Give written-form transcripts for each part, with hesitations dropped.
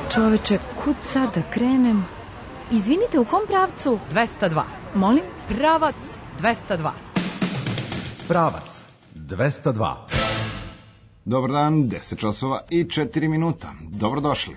Čoveče, kud sad da krenem? Izvinite, u kom pravcu? 202. Molim? Pravac 202. Pravac 202. Dobar dan, 10 časova i 4 minuta. Dobrodošli.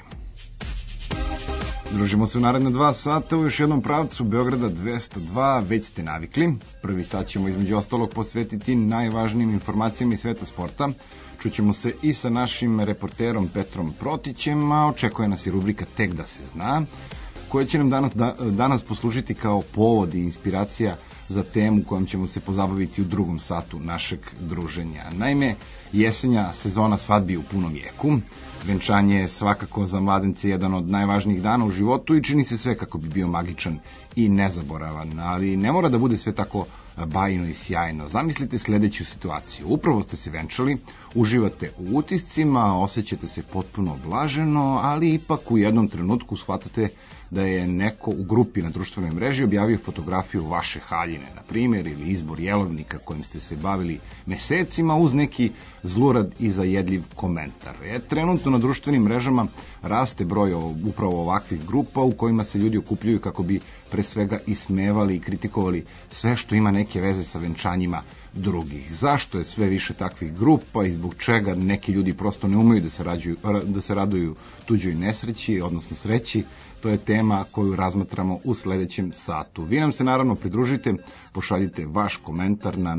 Družimo se u naredne 2 sata u još jednom pravcu Beograda 202, već ste navikli. Prvi sat ćemo između ostalog posvetiti najvažnijim informacijama iz sveta sporta. Čućemo se i sa našim reporterom Petrom Protićem, a očekuje nas i rubrika Tek da se zna, koja će nam danas poslužiti kao povod i inspiracija za temu kojom ćemo se pozabaviti u drugom satu našeg druženja. Naime, jesenja sezona svadbi u punom jeku. Venčanje je svakako za mladence jedan od najvažnijih dana u životu i čini se sve kako bi bio magičan i nezaboravan, ali ne mora da bude sve tako bajno i sjajno. Zamislite sledeću situaciju. Upravo ste se venčali, uživate u utiscima, osjećate se potpuno blaženo, ali ipak u jednom trenutku shvatate da je neko u grupi na društvenoj mreži objavio fotografiju vaše haljine, na primjer, ili izbor jelovnika kojim ste se bavili mesecima uz neki zlurad i zajedljiv komentar. Trenutno na društvenim mrežama raste broj upravo ovakvih grupa u kojima se ljudi okupljaju kako bi pre svega ismevali i kritikovali sve što ima neke veze sa venčanjima drugih. Zašto je sve više takvih grupa i zbog čega neki ljudi prosto ne umeju da se raduju tuđoj nesreći, odnosno sreći? To je tema koju razmatramo u sledećem satu. Vi nam se naravno pridružite, pošaljite vaš komentar na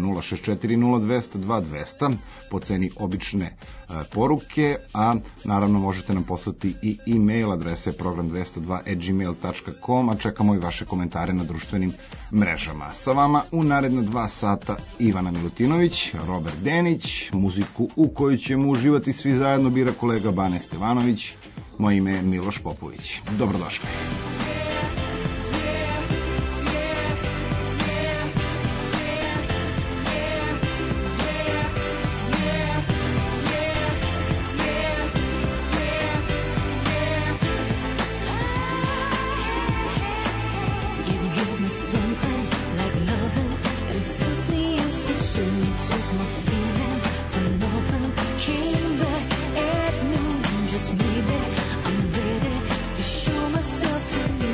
064-0200-200 po ceni obične poruke, a naravno možete nam poslati i e-mail, adrese program202@gmail.com, a čekamo i vaše komentare na društvenim mrežama. Sa vama u naredna 2 sata Ivana Milutinović, Robert Denić, muziku u kojoj ćemo uživati svi zajedno bira kolega Bane Stevanović. Moje ime je Miloš Popović. Dobrodošli. Maybe I'm ready to show myself to you.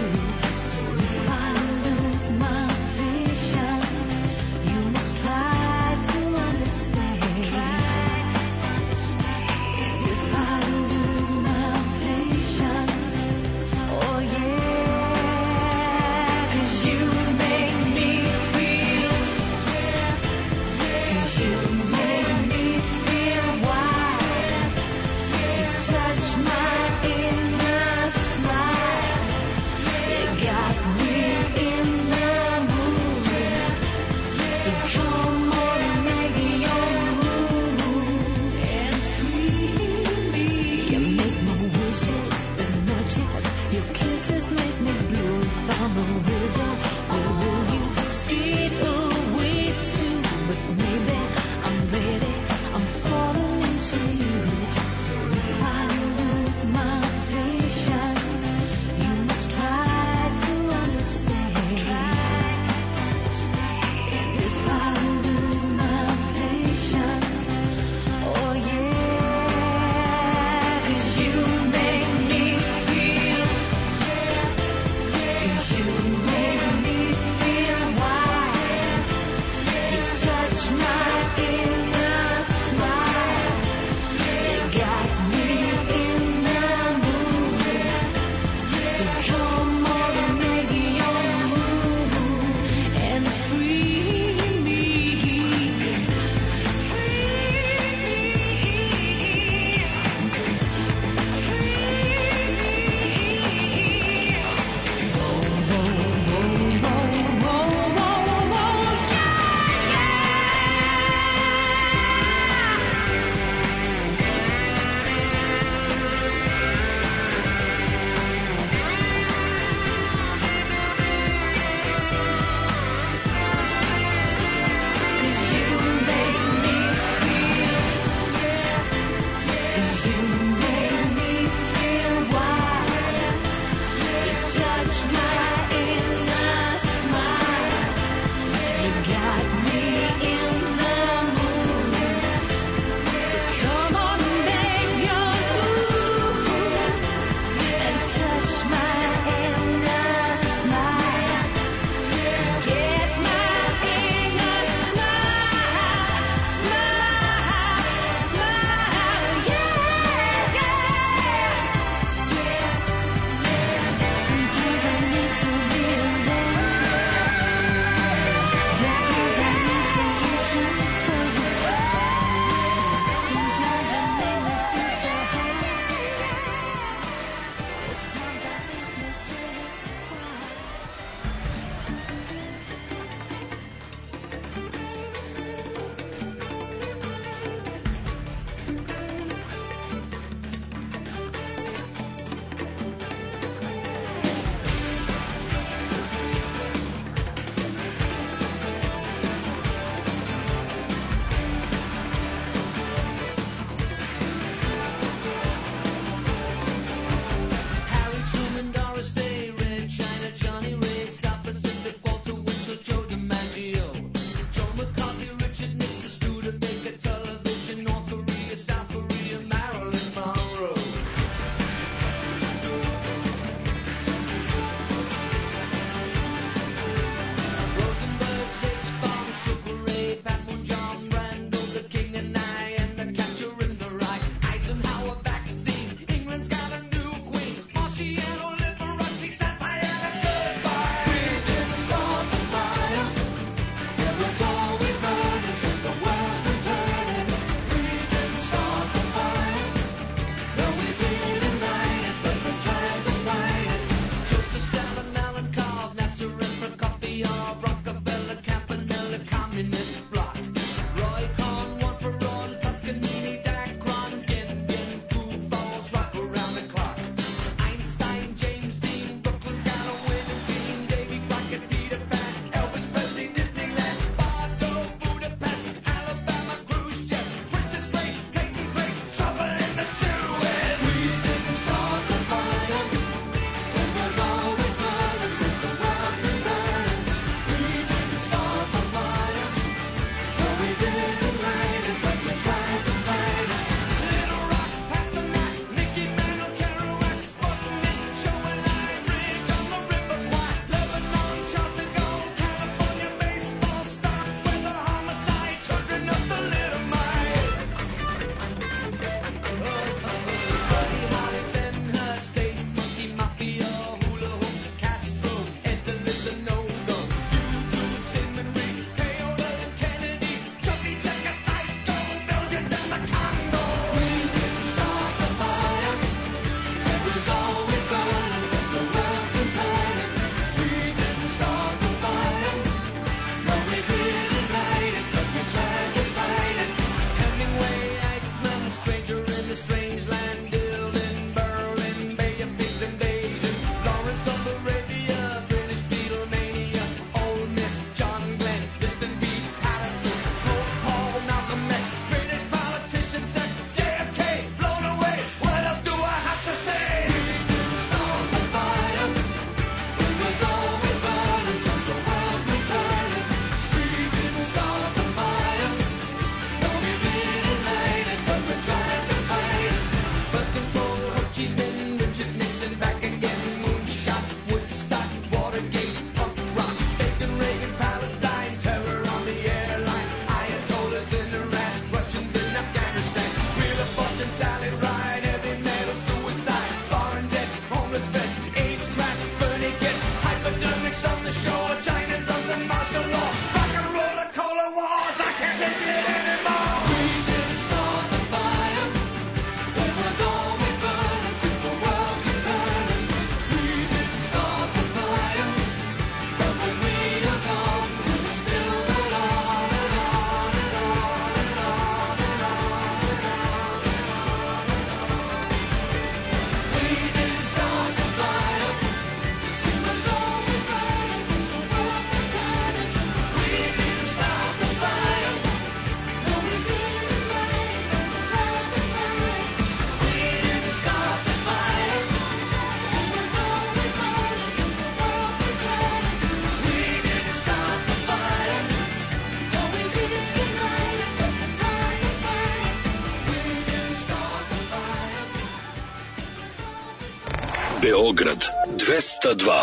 Beograd 202.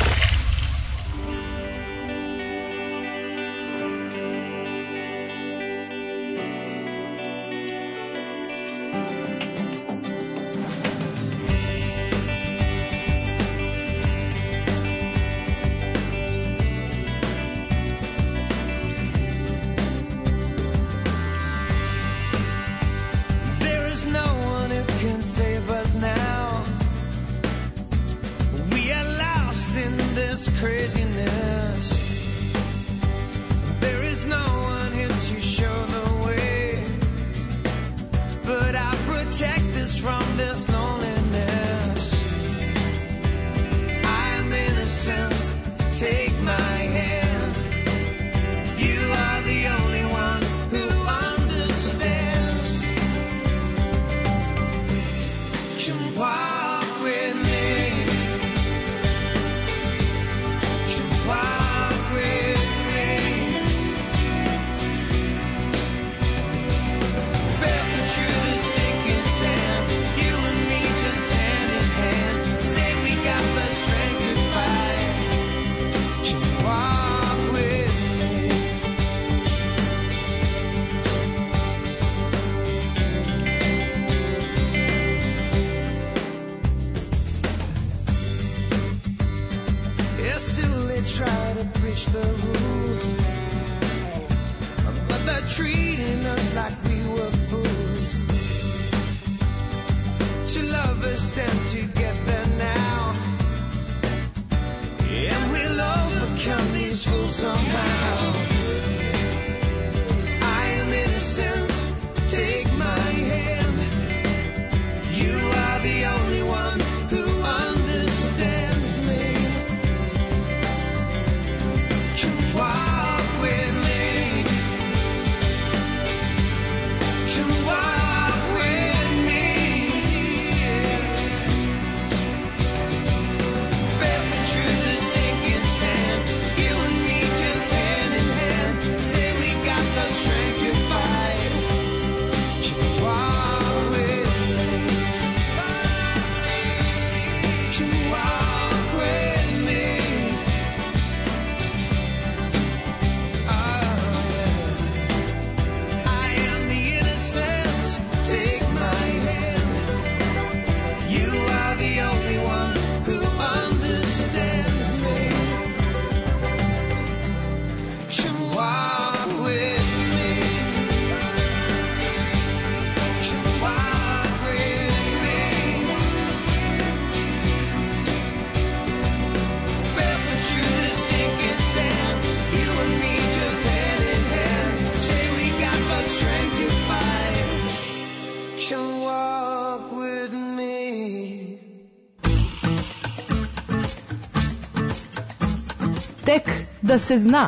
Tek da se zna.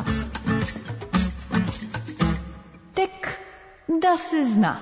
Tek da se zna.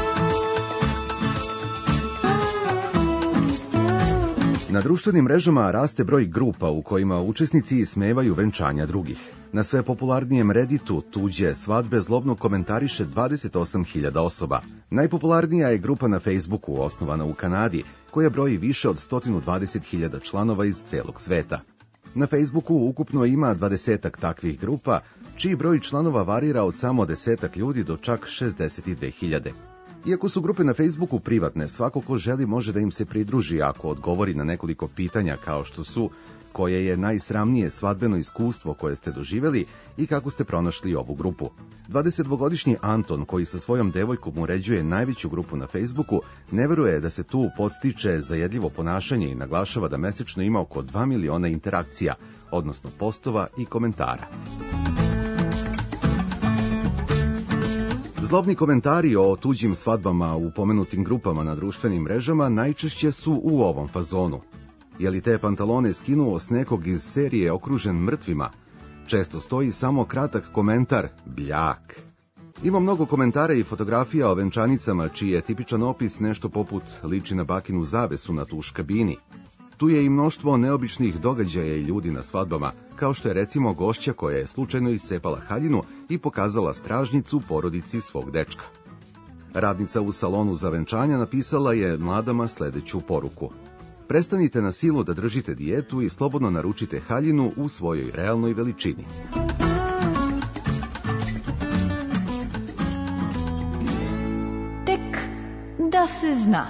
Na društvenim mrežama raste broj grupa u kojima učesnici ismevaju venčanja drugih. Na sve popularnijem Redditu tuđe svadbe zlobno komentariše 28.000 osoba. Najpopularnija je grupa na Facebooku, osnovana u Kanadi, koja broji više od 120.000 članova iz celog sveta. Na Facebooku ukupno ima 20 takvih grupa, čiji broj članova varira od samo 10 ljudi do čak 62.000. Iako su grupe na Facebooku privatne, svako ko želi može da im se pridruži ako odgovori na nekoliko pitanja kao što su koje je najsramnije svadbeno iskustvo koje ste doživjeli i kako ste pronašli ovu grupu. 22-godišnji Anton, koji sa svojom devojkom uređuje najveću grupu na Facebooku, ne veruje da se tu podstiče zajedljivo ponašanje i naglašava da mesečno ima oko 2 miliona interakcija, odnosno postova i komentara. Zlobni komentari o tuđim svadbama u pomenutim grupama na društvenim mrežama najčešće su u ovom fazonu. Je li te pantalone skinuo s nekog iz serije okružen mrtvima? Često stoji samo kratak komentar, bljak. Ima mnogo komentara i fotografija o venčanicama čiji je tipičan opis nešto poput liči na bakinu zavesu na tuš kabini. Tu je i mnoštvo neobičnih događaja i ljudi na svadbama, kao što je recimo gošća koja je slučajno iscepala haljinu i pokazala stražnicu porodici svog dečka. Radnica u salonu za venčanja napisala je mladama sledeću poruku. Prestanite na silu da držite dijetu i slobodno naručite haljinu u svojoj realnoj veličini. Tek da se zna.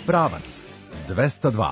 Pravac 202.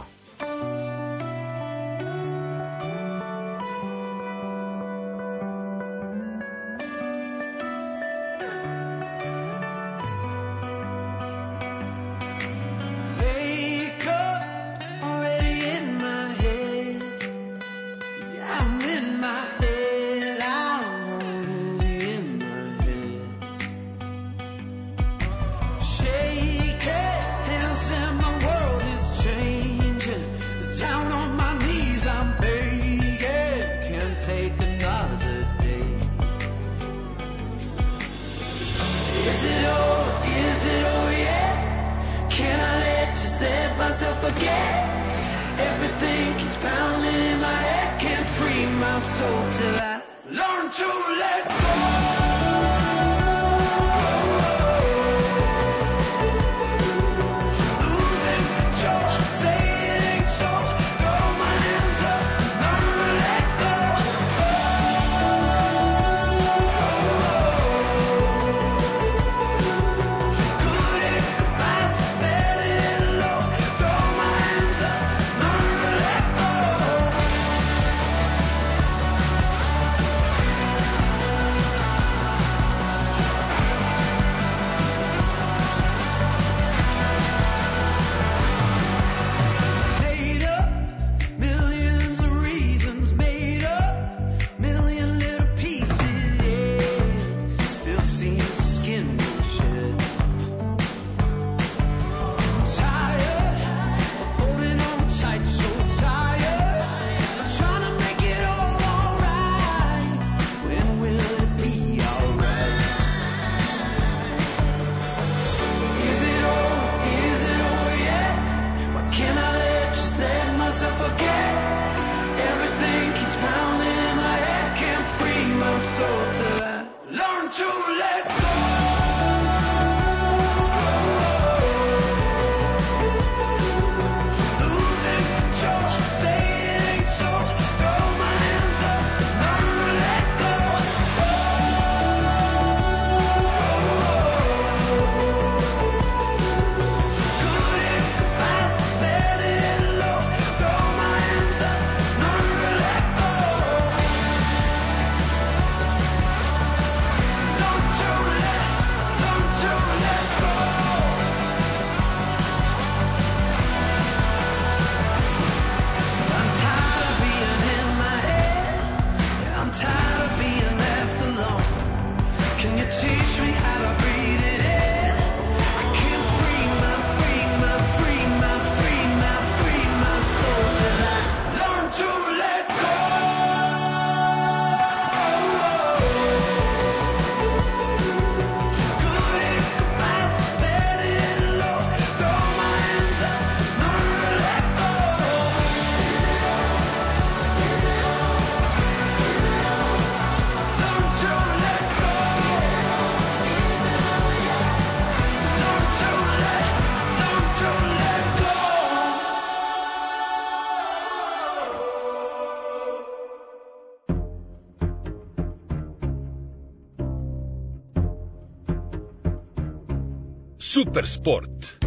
Super sport.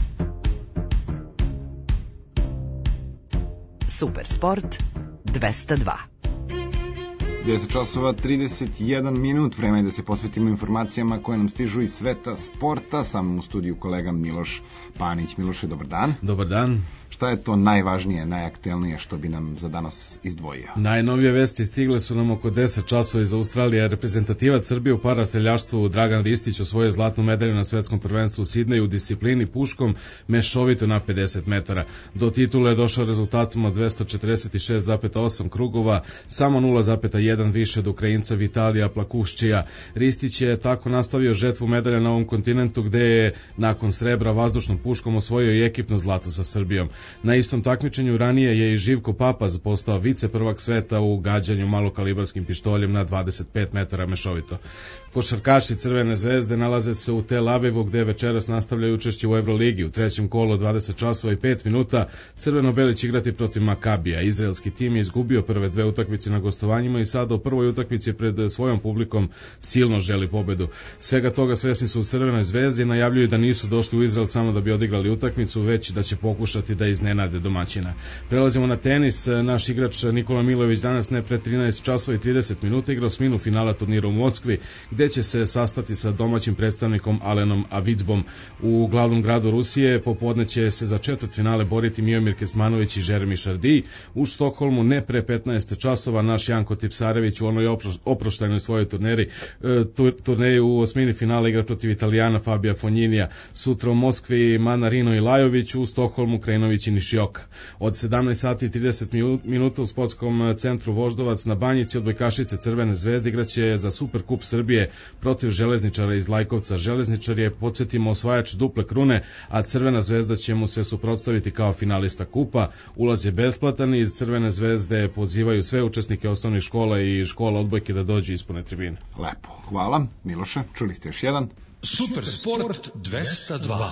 Super sport 202. 10 časova 31 minut, vreme je da se posvetimo informacijama koje nam stižu iz sveta sporta. Sa mnom u studiju kolega Miloš Panić. Miloše, dobar dan. Dobar dan. Šta je to najvažnije, najaktuelnije što bi nam za danas izdvojio? Najnovije vesti stigle su nam oko 10 časova iz Australije. Reprezentativac Srbije u parastreljaštvu Dragan Ristić osvojio zlatnu medalju na svetskom prvenstvu u Sidneju u disciplini puškom mešovito na 50 metara. Do titule je došao rezultatom od 246,8 krugova, samo 0,1 više od Ukrajinca Vitalija Plakuščija. Ristić je tako nastavio žetvu medalja na ovom kontinentu, gde je nakon srebra vazdušnom puškom osvojio i ekipno zlato sa Srbijom. Na istom takmičenju ranije je i Živko Papaz postao viceprvak sveta u gađanju malokalibarskim pištoljem na 25 metara mešovito. Košarkaši Crvene zvezde nalaze se u Tel Avivu, gde večeras nastavljaju učešće u Evroligi. U trećem kolu 20 časova i 5 minuta Crveno-beli će igrati protiv Makabija. Izraelski tim je izgubio prve dve utakmice na gostovanjima i sada sada u prvoj utakmici pred svojom publikom silno želi pobedu. Svega toga svesni su u Crvenoj zvezdi i najavljuju da nisu došli u Izrael samo da bi odigrali utakmicu, već da će pokušati da iznenade domaćina. Prelazimo na tenis. Naš igrač Nikola Milojević danas ne pre 13 časova i 30 minuta igra osminu finala turnira u Moskvi, gde će se sastati sa domaćim predstavnikom Alenom Avicbom. U glavnom gradu Rusije popodne će se za četvrtfinale boriti Miomir Kesmanović i Jeremy Chardy. U Štokholmu ne pre 15 časova naš Janko Tipsarević u onoj oproštajnoj svojoj turneji u osmini finala igra protiv Italijana Fabija Fogninija. Sutra u Moskvi Manarino i Lajović, u Stokholmu Krajinović i Nišioka. Od 17 sati i 30 minuta u sportskom centru Voždovac na Banjici odbojkašice Crvene zvezde igraće za Superkup Srbije protiv Železničara iz Lajkovca. Železničar je, podsjetimo, osvajač duple krune, a Crvena zvezda će mu se suprotstaviti kao finalista kupa. Ulaz je besplatan i iz Crvene zvezde pozivaju sve učesnike osnovnih škola i škola odbojke da dođu ispune tribine. Lepo, hvala. Miloše, čuli ste još jedan? Super Sport 202.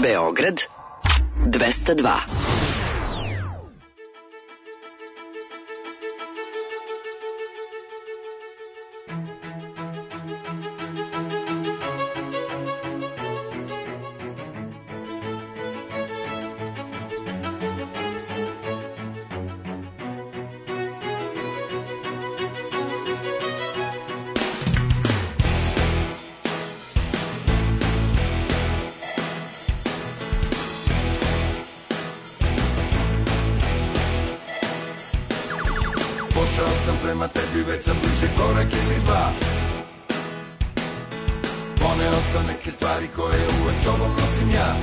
Beograd 202. Pošao sam prema tebi, već sam bliže korak ili dva. Poneo sam neke stvari koje uvek sobom nosim ja.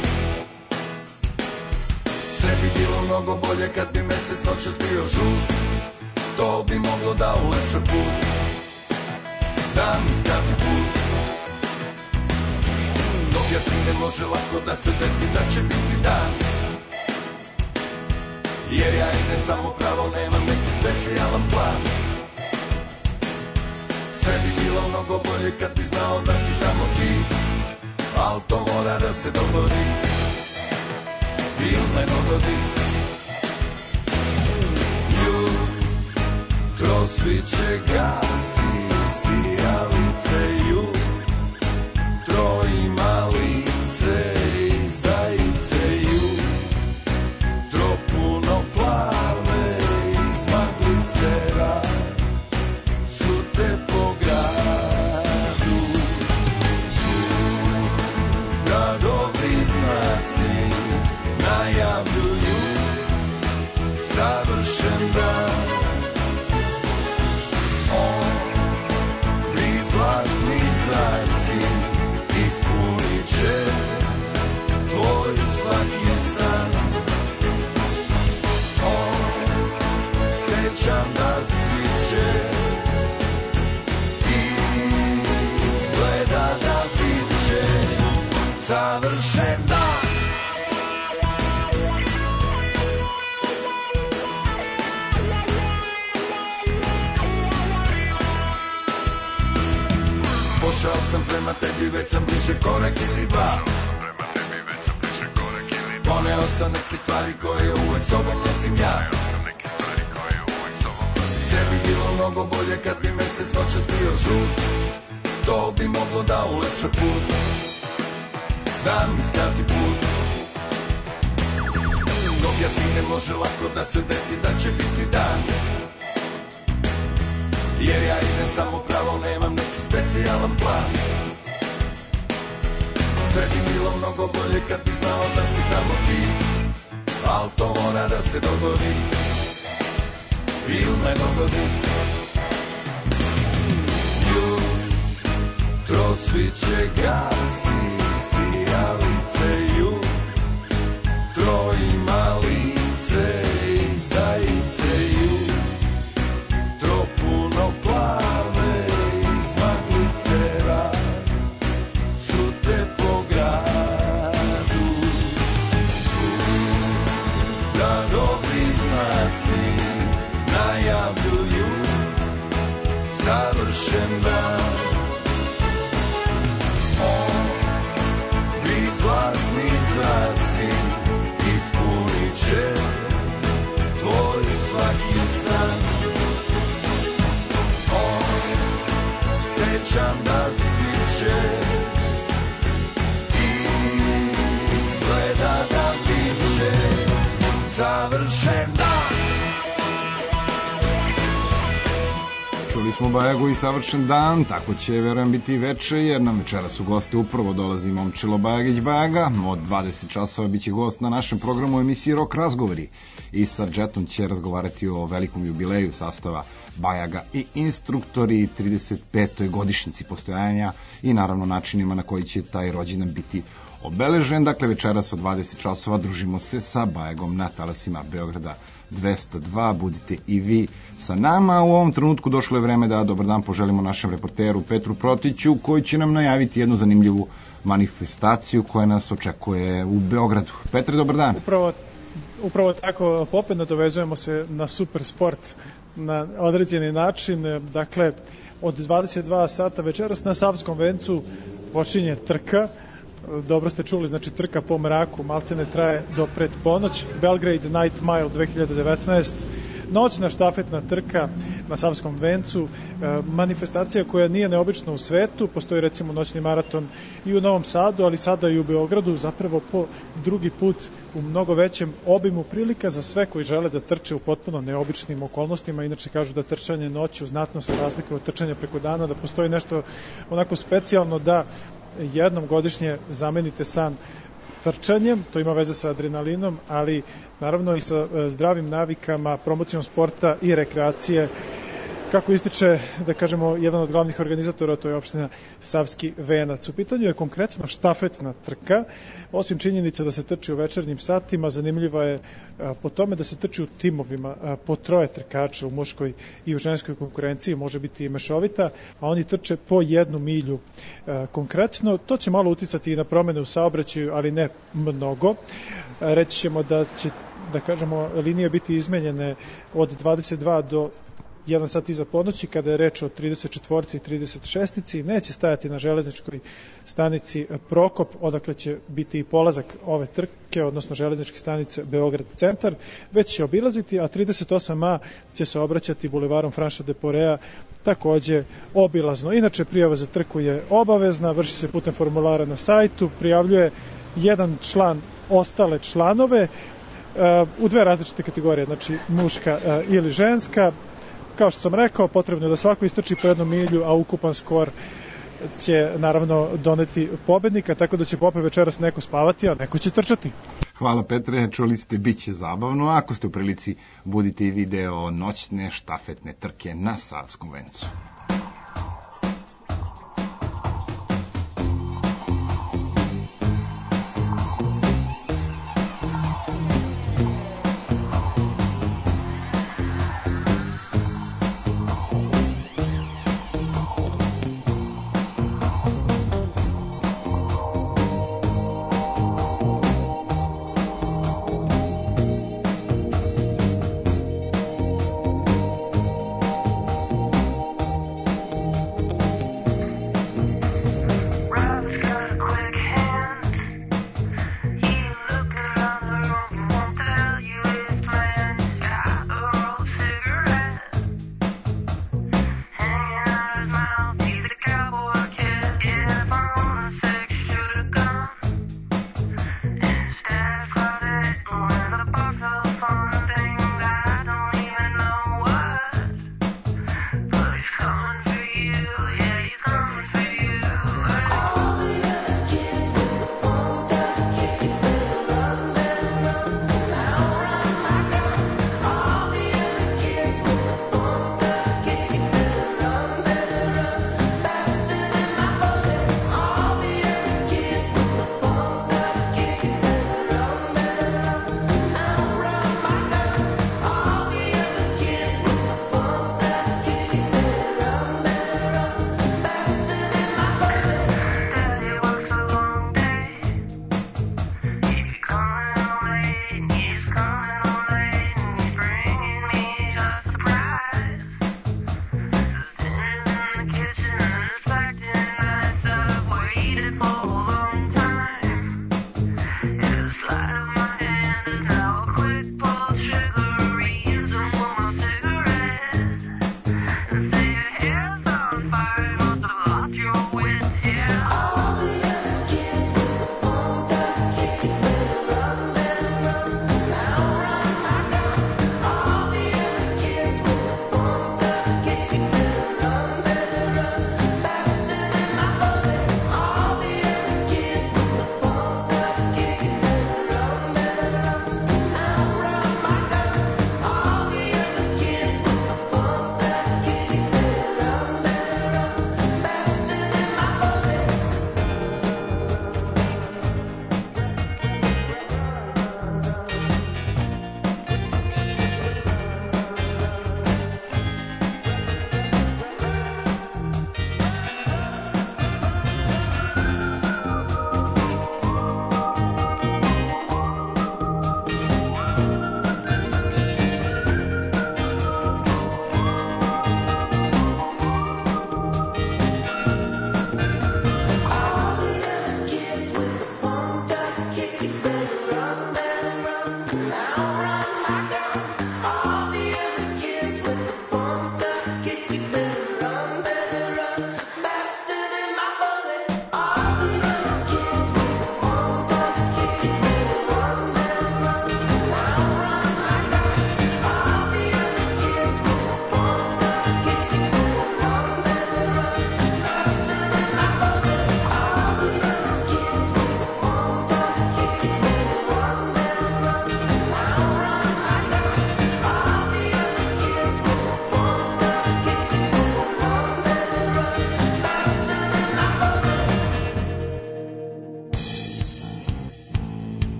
Sve bi bilo mnogo bolje kad bi mesec noćas bio žut. To bi moglo da ulepša put, da mi skrati put. Dok ja stignem može lako da se desi da će biti dan. Jer ja idem samo pravo, nemam neki specijalan plan. Sve bi bilo mnogo bolje kad bi znao da si tamo ti, al to mora da se dogodi, ili ne dogodi. Jutro sviće gasi, sijalice jutro ima lice, izdajice jutro puno plave, izmaglice su te po gradu. Da dobri znaci najavljuju savršen dan. Ovi zlatni zraci ispunit će tvoj svaki san. Osjećam da sviće izgleda da bit će savršen dan. Pošao sam prema tebi, već sam bliže korak ili dva. Poneo sam neke stvari koje uvek sobom nosim ja. Sve bi bilo mnogo bolje kad bi mesec noćas bio žut. To bi moglo da ulepša put, da mi skrati put. Dok ja stignem može lako da se desi da će biti dan. Jer ja idem samo pravo, nemam neki specijalan plan. Sve bi bilo mnogo bolje kad bi znao da si tamo ti, al to mora da se dogodi, ili ne dogodi. Jutro sviće gasi, sijalice jutro ima lice, izdajice jutro puno plave, izmaglice su te po gradu. Da dobri znaci najavljuju savršen dan. Ovi zlatni zraci ispunit će tvoj svaki san. Osjećam da sviće izgleda da bit će savršen dan. Čuli smo Bajagu i savršen dan, tako će, verujem, biti veče, jer nam večeras u goste upravo dolazi Momčilo Bajagić Bajaga. Od 20 časova biće gost na našem programu emisiji Rock Razgovori i sa Džetom će razgovarati o velikom jubileju sastava Bajaga i instruktori, 35. godišnjici postojanja i naravno načinima na koji će taj rođendan biti obeležen. Dakle, večeras od 20 časova družimo se sa Bajagom na talasima Beograda 202. Budite i vi sa nama. U ovom trenutku došlo je vreme da dobar dan poželimo našem reporteru Petru Protiću, koji će nam najaviti jednu zanimljivu manifestaciju koja nas očekuje u Beogradu. Petre, dobar dan. Upravo tako, opet nadovezujemo se na super sport na određeni način. Dakle, od 22 sata večeras na Savskom vencu počinje trka dobro ste čuli, znači trka po mraku, maltene traje do pred ponoć, Belgrade Night Mile 2019, noćna štafetna trka na Savskom vencu, manifestacija koja nije neobična u svetu, postoji recimo noćni maraton i u Novom Sadu, ali sada i u Beogradu, zapravo po drugi put u mnogo većem obimu, prilika za sve koji žele da trče u potpuno neobičnim okolnostima. Inače kažu da trčanje noću znatno se razlikuje od trčanja preko dana, da postoji nešto onako specijalno da jednom godišnje zamenite san trčanjem, to ima veze sa adrenalinom, ali naravno i sa zdravim navikama, promocijom sporta i rekreacije. Kako ističe, da kažemo, jedan od glavnih organizatora, to je opština Savski venac. U pitanju je konkretno štafetna trka. Osim činjenica da se trči u večernjim satima, zanimljiva je po tome da se trči u timovima, po troje trkača u muškoj i u ženskoj konkurenciji, može biti i mešovita, a oni trče po 1 milju. Konkretno, to će malo uticati i na promene u saobraćaju, ali ne mnogo. Reći ćemo da će, da kažemo, linije biti izmenjene od 22 do 1 sat iza ponoći, kada je reč o 34 i 36, neće stajati na železničkoj stanici Prokop, odakle će biti i polazak ove trke, odnosno železničke stanice Beograd centar, već će obilaziti, a 38A će se obraćati bulevarom Franša de Porea, takođe obilazno. Inače, prijava za trku je obavezna, vrši se putem formulara na sajtu, prijavljuje jedan član ostale članove u dve različite kategorije, znači muška ili ženska. Kao što sam rekao, potrebno je da svako istrči po 1 milju, a ukupan skor će naravno doneti pobednika, tako da će popet večeras neko spavati, a neko će trčati. Hvala Petre, čuli ste, bit će zabavno. Ako ste u prilici, budite i video noćne štafetne trke na Savskom vencu.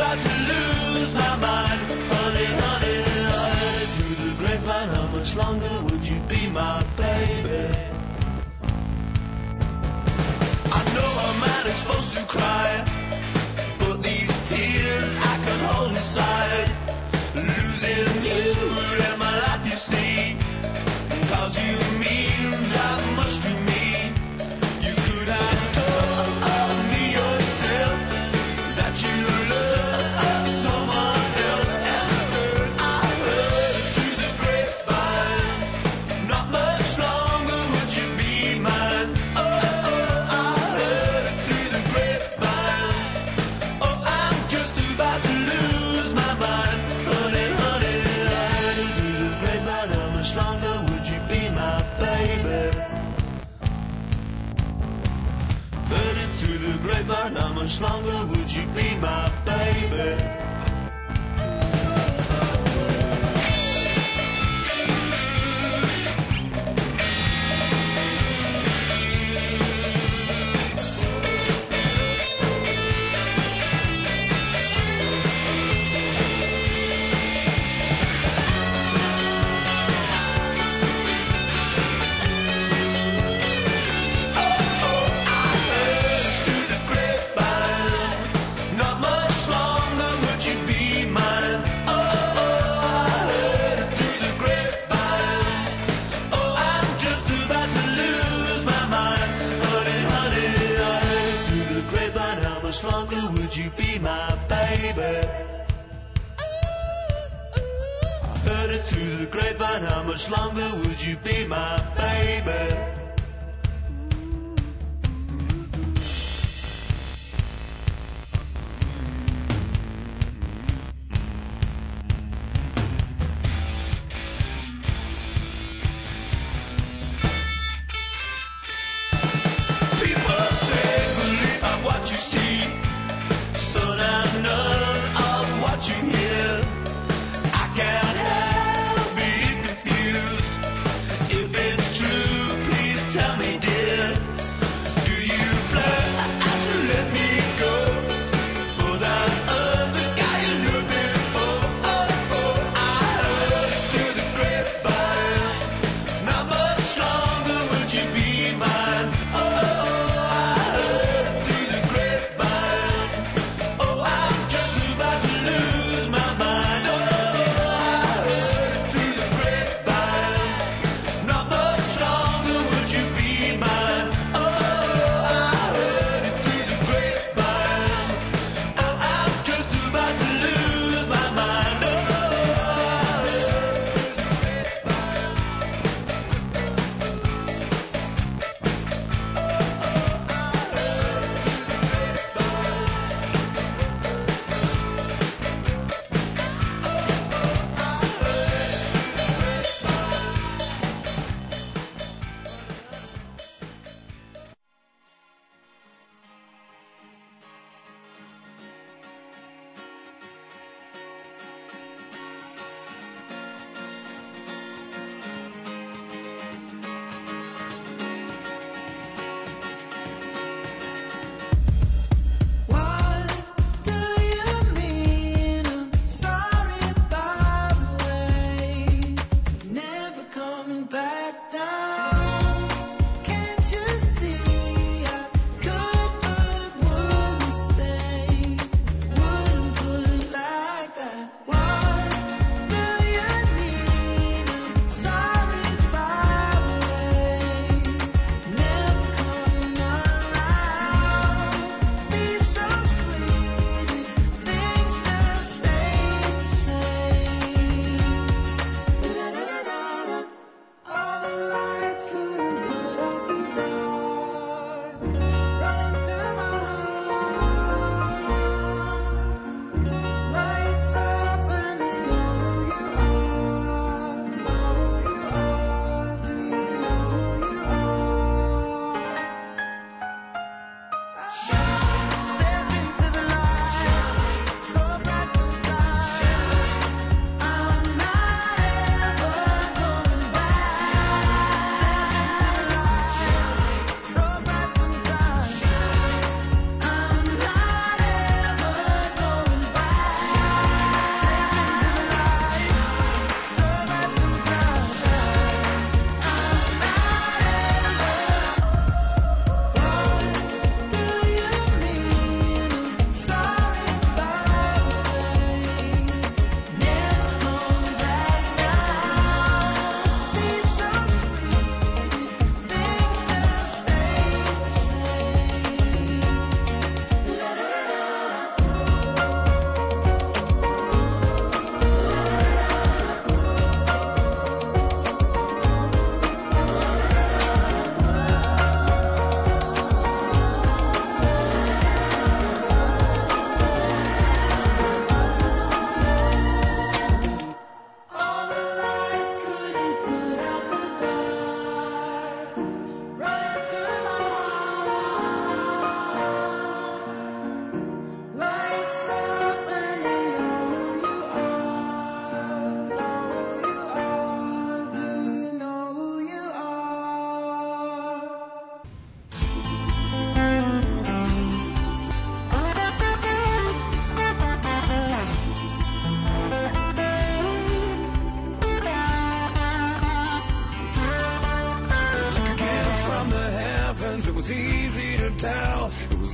about to lose my mind. Honey, honey, I heard through the grapevine. How much longer would you be my baby? I know I'm not supposed to cry, but these tears I can hold inside. Losing you and my life, you see, 'cause you mean that much to me. You could have told me yourself that you love someone else. Instead, I heard through the grapevine. Not much longer would you be mine. Oh, I heard through the grapevine. Oh, I'm just about to lose my mind. Honey, honey, I heard through the grapevine. How much longer would you be my baby? Heard it through the grapevine. How much longer would you be my baby? You be my baby. I heard it through the grapevine. How much longer would you be my baby? People say believe of what you see. Son, I'm none of what you hear. I can't help being confused. If it's true, please tell me, dear. Do you plan to let me go for that other guy you knew before? Oh, I heard through the grapevine. Not much longer would you be mine. Oh, I heard through the grapevine. Oh, I'm just about to lose my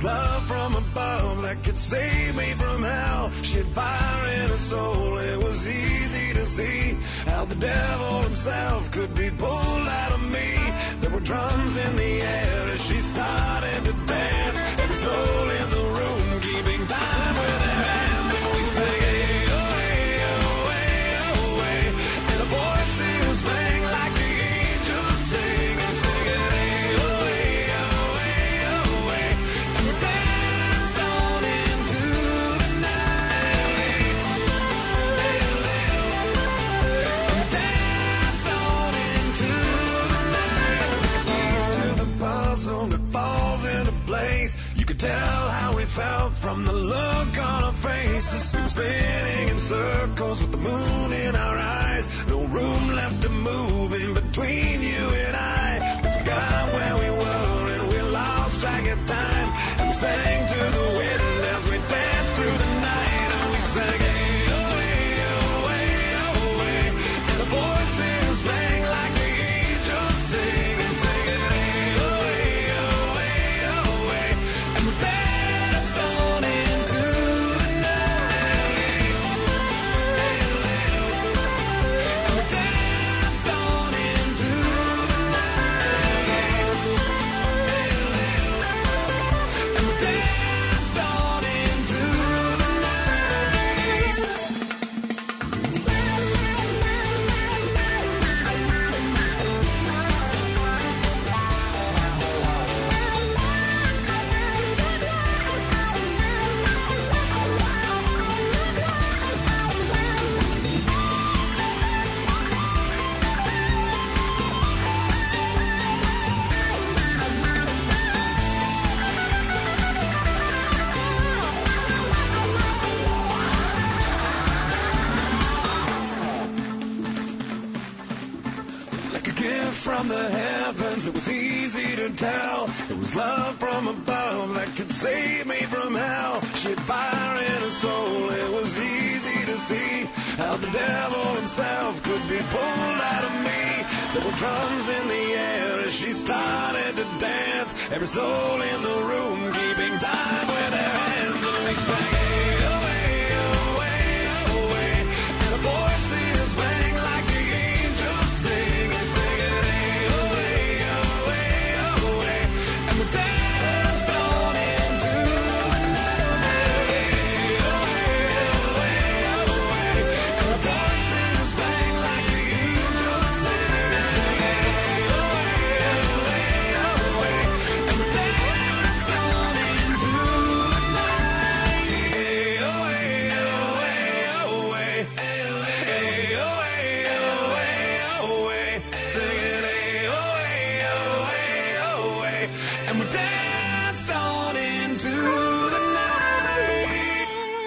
was love from above that could save me from hell. She had fire in her soul, it was easy to see how the devil himself could be pulled out of me. There were drums in the air as she started to dance. Every soul in the room keeping time with their hands. And we sang, hey, oh, hey, oh, hey, oh, hey. And the voices rang like the angels sing. And singing, hey, oh, hey, oh, hey, oh, hey. And we danced on into the night. And we danced on into the night. Keys to the puzzle that falls into place. You could tell how we felt from the look on our faces. We were spinning in circles with the moon in our eyes. No room left to move in between you and I. We forgot where we were and we lost track of time. And we sang to the wind as we danced through the night. And we sang, hey, oh, hey, oh, hey, oh, hey. And the voices rang like the angels sing. And singing, hey, oh, hey, oh, hey, oh, hey. And we danced on into the night. And we danced on into the night. And we danced on into the like a gift from the heavens, it was easy to tell. It was love from above that could save me from hell. She had fire in her soul, it was easy to see how the devil himself could be pulled out of me. There were drums in the air as she started to dance. Every soul in the room keeping time with their hands. And we sang, hey, oh, hey, oh, hey, oh, hey. And the voices rang like the angels sing. And singing, hey, oh, hey, oh, hey, oh, hey. And we danced on into the night. Hey, oh, hey, oh, hey, oh, hey. And the voices rang like the angels sing. And singing, hey, oh, hey, oh, hey, oh, hey. And we danced on into the night. Hey, oh, hey, oh, hey, oh, hey. Hey, oh, hey, oh, hey, oh, hey. Singing, hey, oh, hey, oh, hey, oh, hey. And we danced on into the night.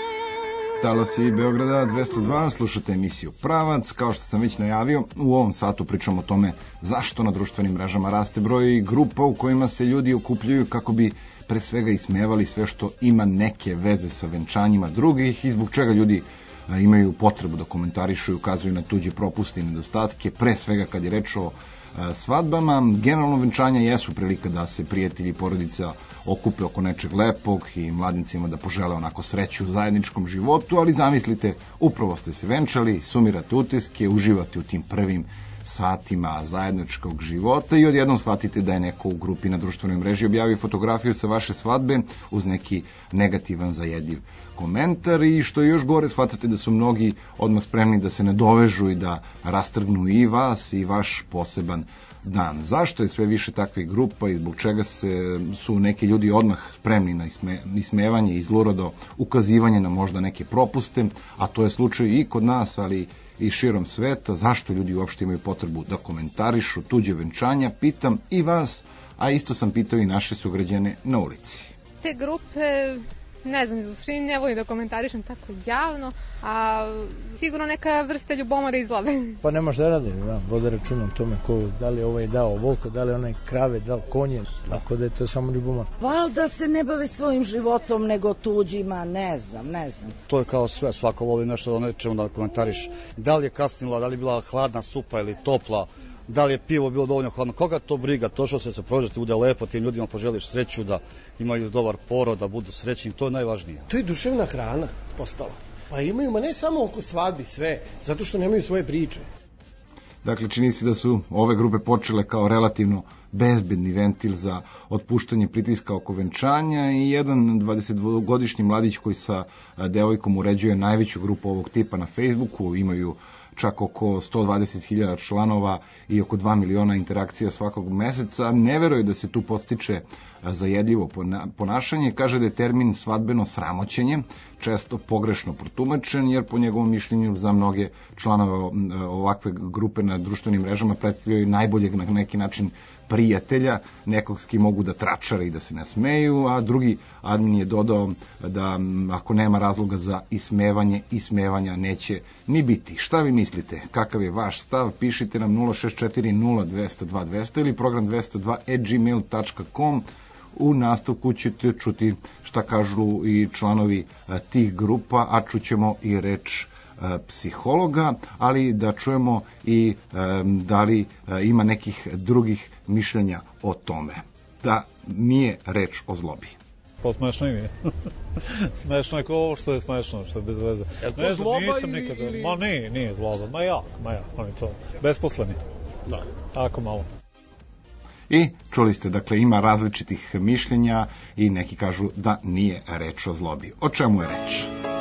Talasi Beograda 202, slušate emisiju Pravac. Kao što sam već najavio, u ovom satu pričamo o tome zašto na društvenim mrežama raste broj grupa u kojima se ljudi okupljaju kako bi pre svega ismevali sve što ima neke veze sa venčanjima drugih i zbog čega ljudi imaju potrebu da komentarišu i ukazuju na tuđe propuste i nedostatke, pre svega kad je reč o svadbama. Generalno venčanja jesu prilika da se prijatelji i porodica okupe oko nečeg lepog i mladnicima da požele onako sreću u zajedničkom životu, ali zamislite, upravo ste se venčali, sumirate utiske, uživate u tim prvim satima zajedničkog života i odjednom shvatite da je neko u grupi na društvenoj mreži objavio fotografiju sa vaše svadbe uz neki negativan zajedljiv komentar i što je još gore, shvatate da su mnogi odmah spremni da se nadovežu i da rastrgnu i vas i vaš poseban dan. Zašto je sve više takvih grupa i zbog čega su neki ljudi odmah spremni na ismevanje i zlurado ukazivanje na možda neke propuste, a to je slučaj i kod nas, ali i širom sveta. Zašto ljudi uopšte imaju potrebu da komentarišu tuđe venčanja, pitam i vas, a isto sam pitao i naše sugrađane na ulici. Te grupe, ne znam, ne volim da komentarišem tako javno, a sigurno neka vrsta ljubomore i zlobe. Pa ne može da rade, vode računa o tome da li je ovaj dao volka, da li onaj krave, dao konje, tako da je to samo ljubomor. Valjda se ne bave svojim životom nego tuđima, ne znam. To je kao sve, svako voli nešto da nečemu da komentariš. Da li je kasnila, da li je bila hladna supa ili topla, da li je pivo bilo dovoljno hladno, koga to briga, to što se prožeti, bude lepo, tim ljudima poželiš sreću, da imaju dobar porod, da budu srećni, to je najvažnije. To je duševna hrana postala. Pa imaju, ma ne samo oko svadbi sve, zato što nemaju svoje priče. Dakle, čini se da su ove grupe počele kao relativno bezbedni ventil za otpuštanje pritiska oko venčanja i jedan 22-godišnji mladić koji sa devojkom uređuje najveću grupu ovog tipa na Facebooku, imaju čak oko 120.000 članova i oko 2 miliona interakcija svakog meseca, ne veruje da se tu podstiče zajedljivo ponašanje, kaže da je termin svadbeno sramoćenje često pogrešno protumačen, jer po njegovom mišljenju za mnoge članove ovakve grupe na društvenim mrežama predstavljaju najboljeg na neki način prijatelja, nekog s kim mogu da tračare i da se nasmeju, a drugi admin je dodao da ako nema razloga za ismevanja neće ni biti. Šta vi mislite? Kakav je vaš stav? Pišite nam 0640202 ili program 202@gmail.com. U nastavku ćete čuti šta kažu i članovi tih grupa, a čućemo i reč psihologa, ali da čujemo i da li ima nekih drugih mišljenja o tome. Da nije reč o zlobi. Pa smešno im je. Smešno je kao ovo što je smešno, što je bez veze. Je to zloba ili... Ma nije zloba, ma jak, on je to. Besposleni. Da. Tako malo. I čuli ste, dakle, ima različitih mišljenja i neki kažu da nije reč o zlobi. O čemu je reč?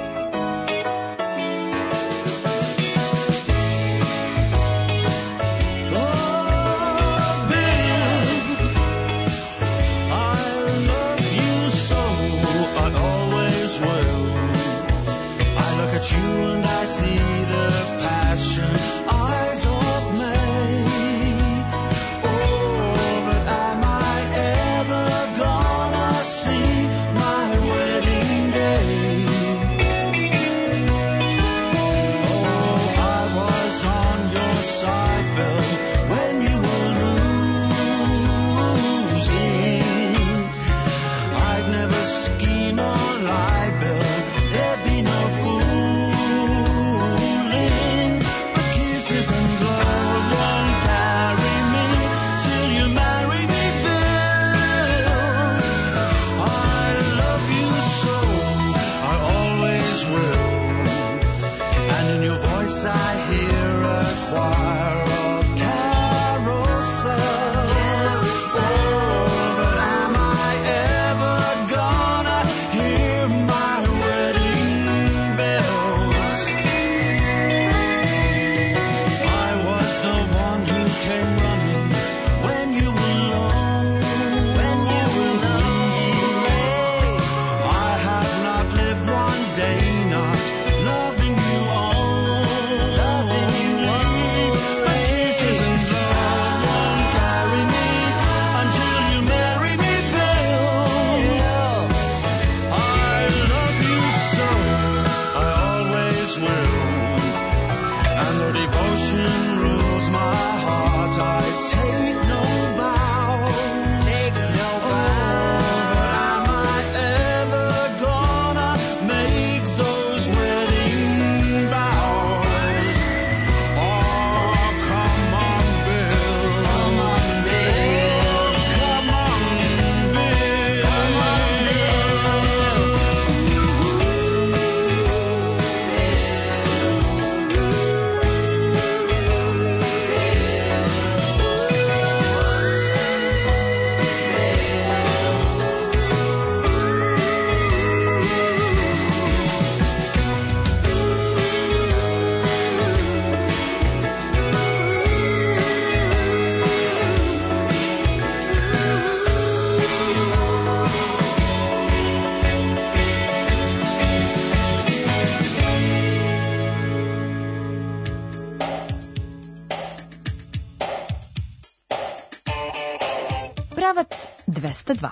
Pravac 202.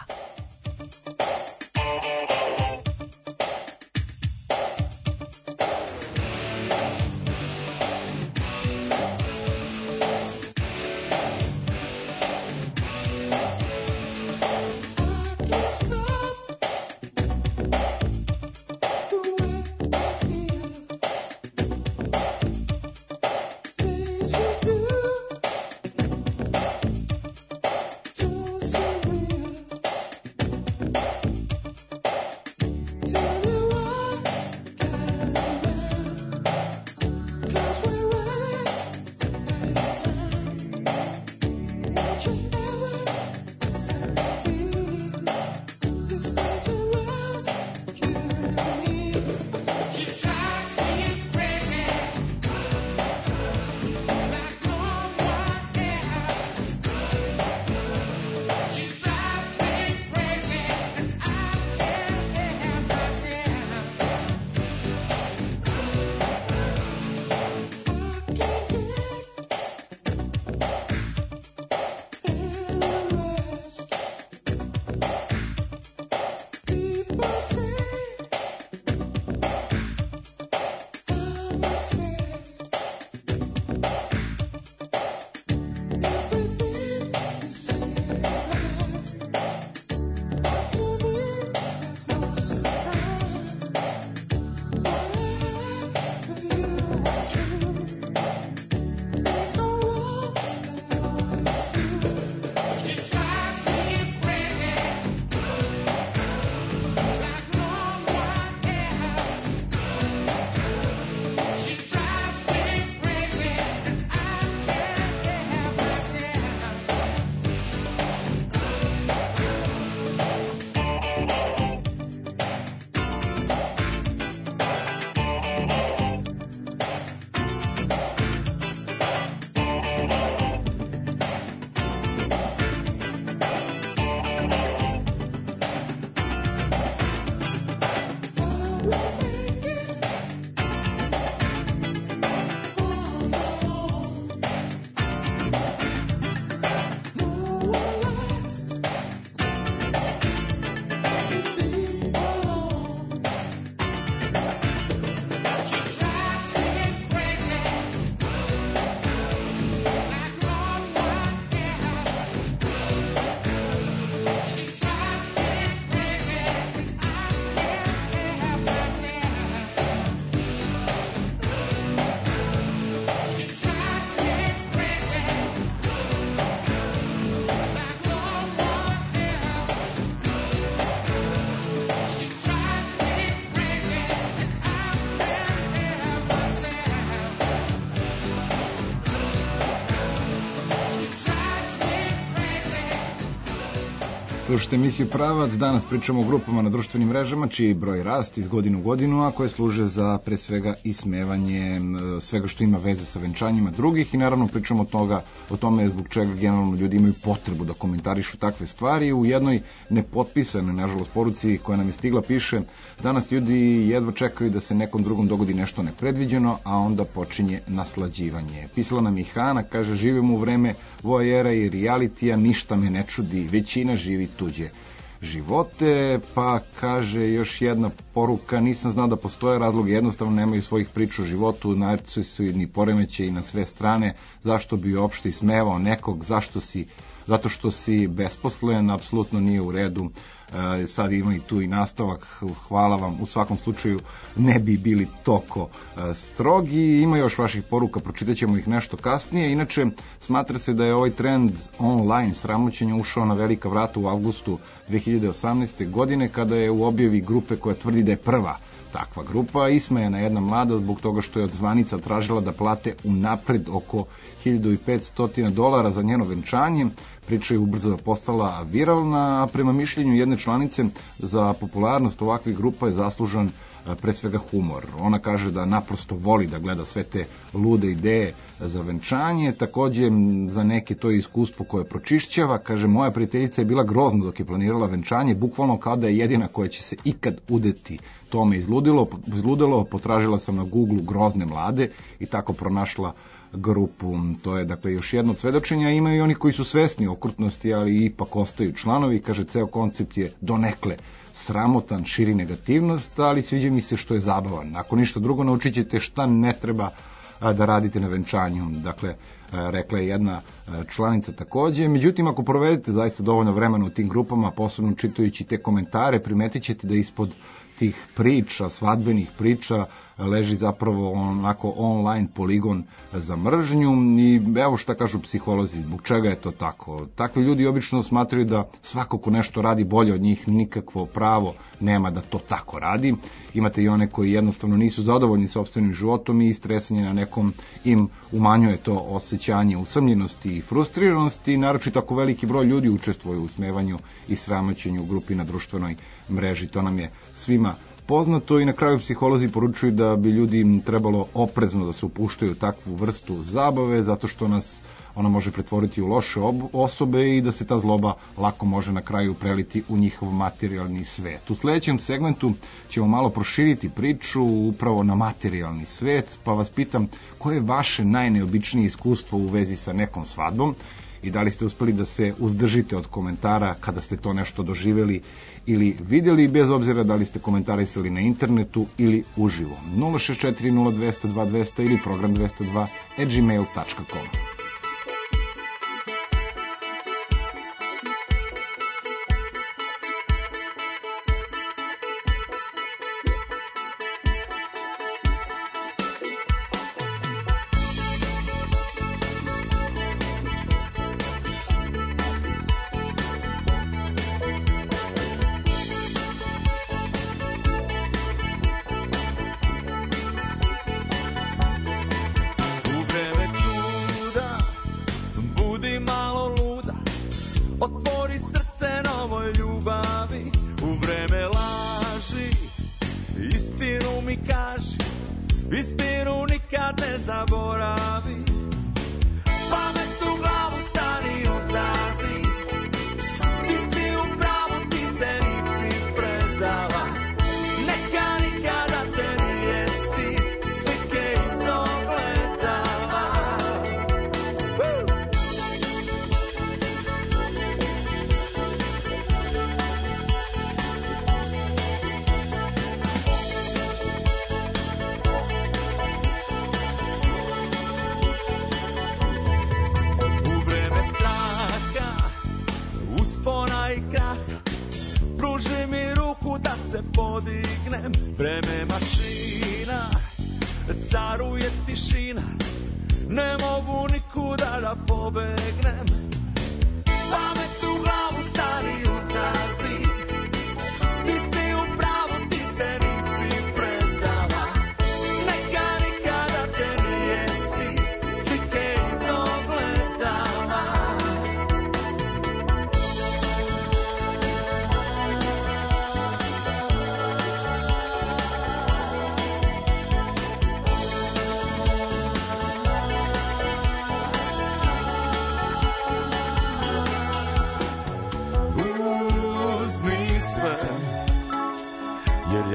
Slušajte emisiju Pravac, danas pričamo o grupama na društvenim mrežama, čiji broj rasti iz godinu u godinu, a koje služe za pre svega ismevanje svega što ima veze sa venčanjima drugih i naravno pričamo o tome zbog čega generalno ljudi imaju potrebu da komentarišu takve stvari. U jednoj nepotpisanoj, nažalost, poruci koja nam je stigla piše: danas ljudi jedva čekaju da se nekom drugom dogodi nešto nepredviđeno, a onda počinje naslađivanje. Pisala nam je Hana, kaže: živimo u vreme voajera i realitija, ništa me ne čudi, većina živi tuđe živote. Pa kaže još jedna poruka: nisam znao da postoje razloge, jednostavno nemaju svojih priča o životu, narcisoidni poremećaji na sve strane, zašto bi uopšte ismevao nekog, zato što si besposlen, apsolutno nije u redu. Sad ima i tu i nastavak, hvala vam, u svakom slučaju ne bi bili toko strogi. Ima još vaših poruka, pročitat ćemo ih nešto kasnije. Inače, smatra se da je ovaj trend online sramoćenja ušao na velika vrata u avgustu 2018. godine, kada je u objavi grupe koja tvrdi da je prva takva grupa ismejana jedna mlada zbog toga što je od zvanica tražila da plate unapred oko $1.500 za njeno venčanje. Priča je ubrzo postala viralna, a prema mišljenju jedne članice za popularnost ovakvih grupa je zaslužan pre svega humor. Ona kaže da naprosto voli da gleda sve te lude ideje za venčanje, takođe za neke to je iskustvo koje pročišćava. Kaže: moja prijateljica je bila grozna dok je planirala venčanje, bukvalno kao da je jedina koja će se ikad udeti. To me izludilo, potražila sam na Google grozne mlade i tako pronašla grupu. To je dakle još jedno od svedočenja. Ima i oni koji su svesni okrutnosti, ali ipak ostaju članovi. Kaže: ceo koncept je donekle sramotan, širi negativnost, ali sviđa mi se što je zabavan. Ako ništa drugo, naučit ćete šta ne treba da radite na venčanju. Dakle, rekla je jedna članica takođe. Međutim, ako provedete zaista dovoljno vremena u tim grupama, posebno čitajući te komentare, primetit ćete da ispod tih priča, svadbenih priča, leži zapravo onako online poligon za mržnju. I evo šta kažu psiholozi, zbog čega je to tako. Takvi ljudi obično smatraju da svako ko nešto radi bolje od njih nikakvo pravo nema da to tako radi. Imate i one koji jednostavno nisu zadovoljni sopstvenim životom i stresanje na nekom im umanjuje to osjećanje usamljenosti i frustriranosti, naročito ako veliki broj ljudi učestvuje u smevanju i sramoćenju u grupi na društvenoj mreži. To nam je svima poznato i na kraju psiholozi poručuju da bi ljudi trebalo oprezno da se upuštaju u takvu vrstu zabave, zato što nas ona može pretvoriti u loše osobe i da se ta zloba lako može na kraju preliti u njihov materijalni svet. U sledećem segmentu ćemo malo proširiti priču upravo na materijalni svet, pa vas pitam koje je vaše najneobičnije iskustvo u vezi sa nekom svadbom i da li ste uspeli da se uzdržite od komentara kada ste to nešto doživeli ili vidjeli, bez obzira da li ste komentarisali na internetu ili uživo. 064 0200 2200 ili program 202@gmail.com.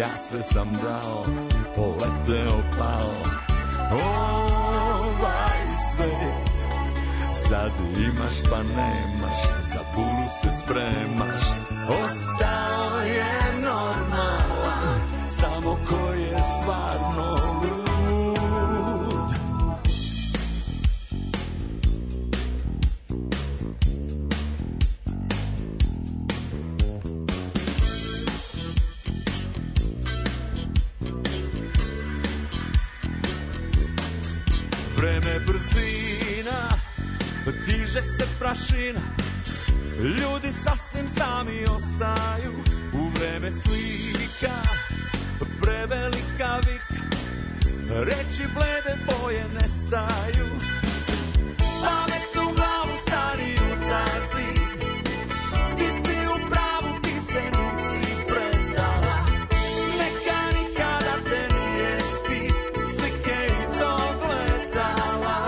ja sve sam dao, poleteo pao. Ovaj svet sad imaš pa nemaš, za bulu se spremaš. Ostao je normalan samo ko je stvarno lud. Vreme brzina, diže se prašina, ljudi sasvim sami ostaju. U vreme slika, prevelika vika, reči blede boje nestaju. Pametnu glavu stari uzazi, ti si u pravu, ti se nisi predala. Neka nikada te nije stid, slike iz ogledala.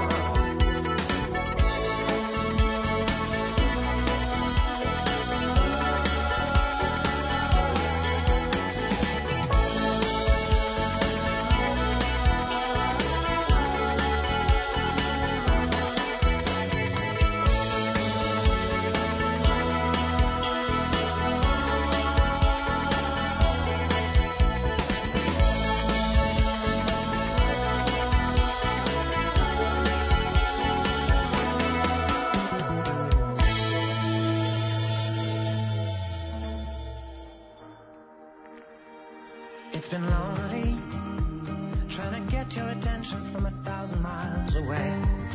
It's been lonely trying to get your attention from 1,000 miles away.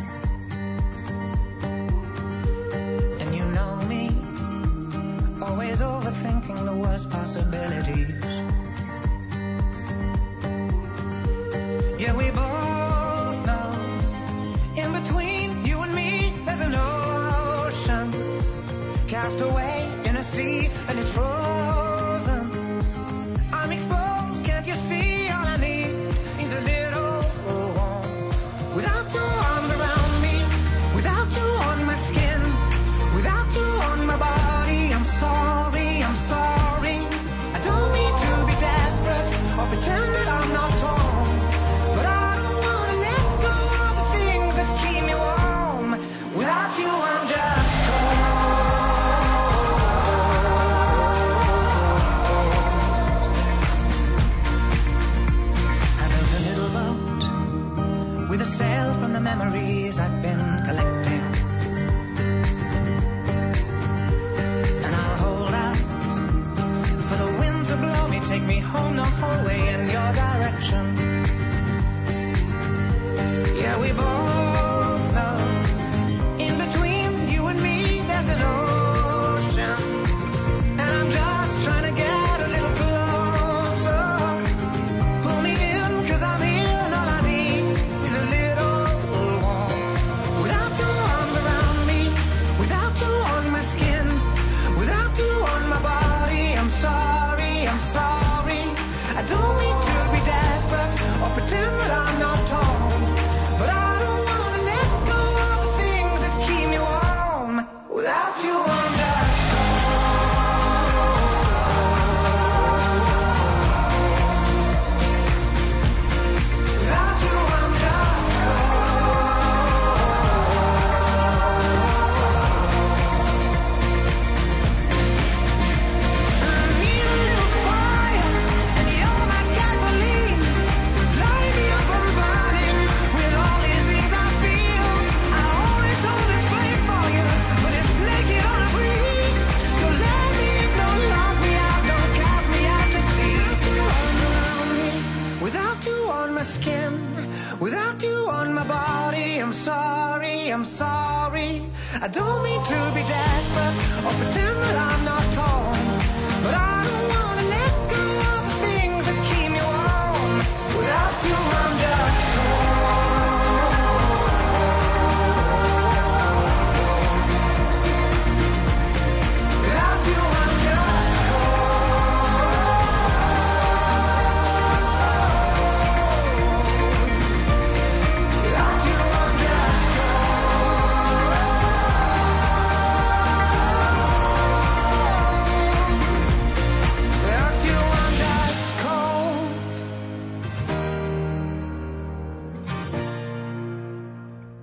And you know me, always overthinking the worst possibilities. Yeah, we both know, in between you and me, there's an ocean, cast away in a sea, and it's frozen. I'm exposed, can't you see? All I need is a little warmth. Without your arms around me, without you on my skin, without you on my body, I'm sorry, I'm sorry. I don't mean to be desperate or pretend that I'm not torn, but I don't want to let go of the things that keep me warm. Without you, I'm just with a sail from the memories I've been collecting. And I'll hold out for the wind to blow me, take me home the whole way in your direction. Yeah, we both know, in between you and me there's an ocean, and I'm just trying to get a little closer. Pull me in, 'cause I'm here and all I need is a little warmth. Without your arms around me, without you on my skin, without you on my body, I'm sorry, I'm sorry. I don't mean to be desperate or pretend that I'm not torn, but I don't want to let go of the things that keep me warm. Without you, I'm just without you, I'm just I need a little quiet, and you're my gasoline. Light me up and burning with all these things I feel. I always hold this flame for you, but it's naked on a breeze. So let me in, don't lock me out, don't cast me out to sea. Without you on my skin, without you on my body, I'm sorry, I'm sorry. I don't mean to be desperate or pretend that I'm not torn, but I don't want to let go of the things that keep me warm. Without you, I'm just without you, I'm just without you, I'm just without you, I'm just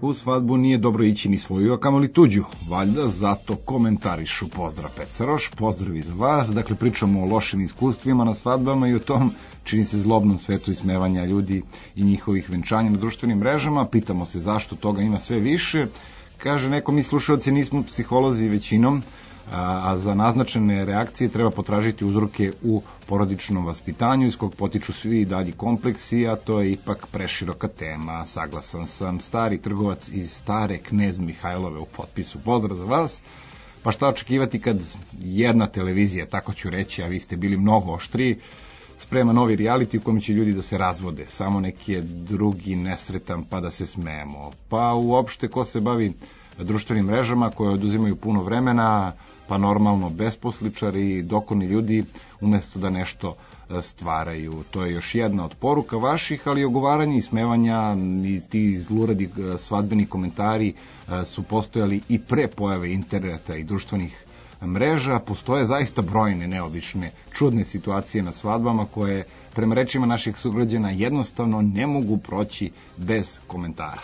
U svadbu nije dobro ići ni svoju, a kamoli tuđu. Valjda zato komentarišu. Pozdrav Pecaroš, pozdrav i za vas. Dakle, pričamo o lošim iskustvima na svadbama i o tom, čini se, zlobnom svetu ismevanja ljudi i njihovih venčanja na društvenim mrežama. Pitamo se zašto toga ima sve više. Kaže neko, mi slušalci nismo psiholozi većinom, a za naznačene reakcije treba potražiti uzroke u porodičnom vaspitanju iz kog potiču svi dalji kompleksi, a to je ipak preširoka tema. Saglasan sam. Stari trgovac iz Stare, Knez Mihajlove u potpisu. Pozdrav za vas. Pa šta očekivati kad jedna televizija, tako ću reći, a vi ste bili mnogo oštriji, sprema novi reality u kojem će ljudi da se razvode, samo neki je drugi nesretan pa da se smejemo. Pa uopšte ko se bavi društvenim mrežama koje oduzimaju puno vremena, pa normalno besposličari, dokorni ljudi, umesto da nešto stvaraju. To je još jedna od poruka vaših, ali ogovaranje i smevanja i ti zluradi svadbeni komentari su postojali i pre pojave interneta i društvenih mreža. Postoje zaista brojne neobične, čudne situacije na svadbama koje, prema rečima naših sugrađana, jednostavno ne mogu proći bez komentara.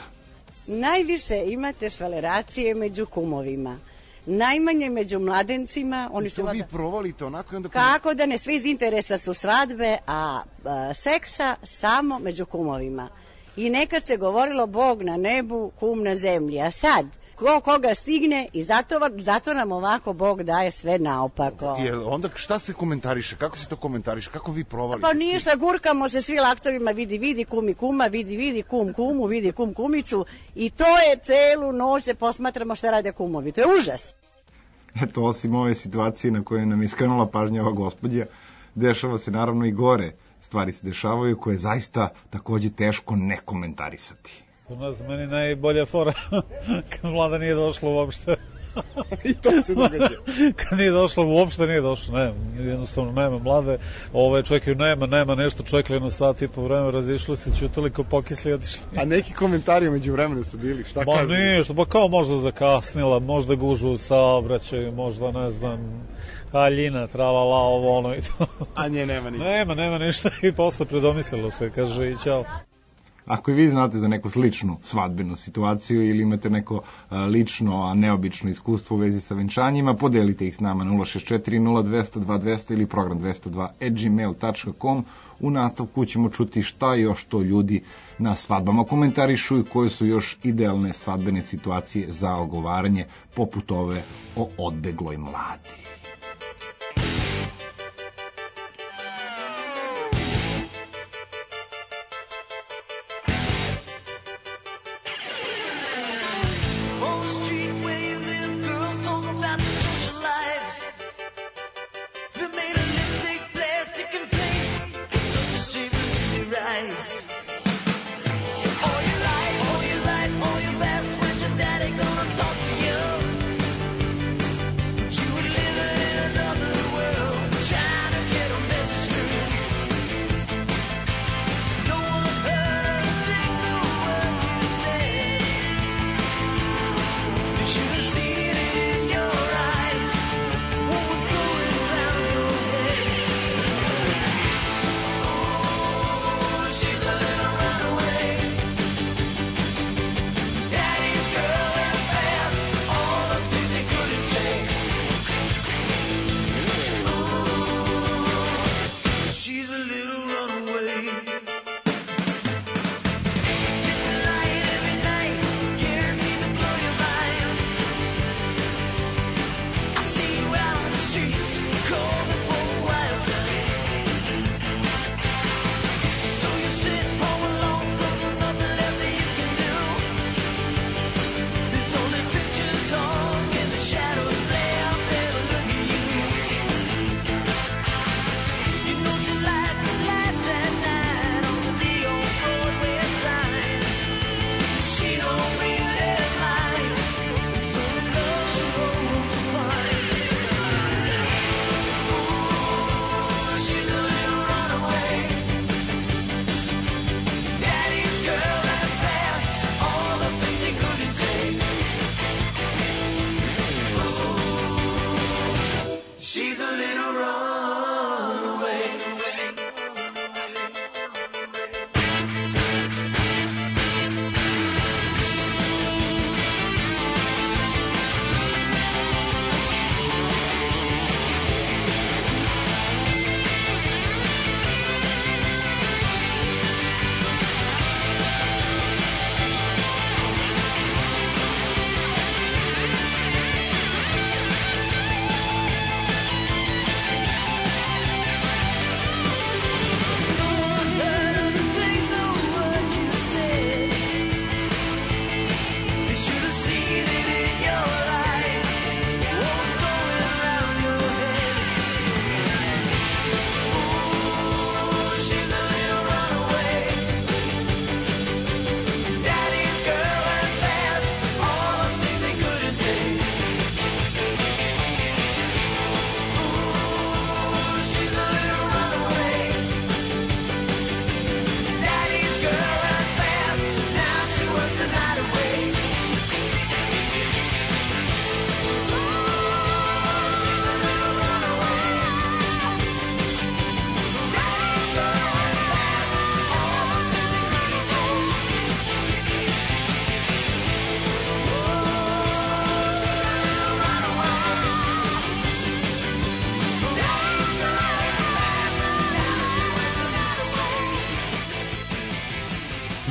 Najviše imate švaleracije među kumovima. Najmanje među mladencima. Oni što vi provalite onako i onda... Kako da ne, sve iz interesa su svadbe, a seksa samo među kumovima. I nekad se govorilo Bog na nebu, kum na zemlji, a sad ko koga stigne i zato nam ovako Bog daje sve naopako. Onda šta se komentariše? Kako se to komentariše? Kako vi provalite? Pa ništa, gurkamo se svi laktovima, vidi kum i kuma, vidi kum kumu, vidi kum kumicu i to je celu noć se posmatramo šta rade kumovi. To je užas. Eto, osim ove situacije na koje nam je skrenula pažnja ova gospođa, dešava se naravno i gore. Stvari se dešavaju koje je zaista takođe teško ne komentarisati. U nas meni najbolja fora kad Vlada nije došla uopšte. I to se događa. Kad nije došla uopšte, nije došla, jednostavno nema Mlade. Čekaju, nema nešto, čekali jedno sat i po vreme, razišli se, ću toliko pokisli otišli. A neki komentari među vremenu su bili, šta kažu? Ma ništa, pa kao možda zakasnila, možda gužu u saobraćaju, možda ne znam, haljina, tralala, ovo ono i to. A nje nema ništa. Nema ništa i posle predomislila se, kaže i čao. Ako i vi znate za neku sličnu svadbenu situaciju ili imate neko lično, a neobično iskustvo u vezi sa venčanjima, podelite ih s nama na 064 0200 2200 ili program 202@gmail.com. U nastavku ćemo čuti šta još to ljudi na svadbama komentarišu i koje su još idealne svadbene situacije za ogovaranje, poput ove o odbegloj mladi. You would live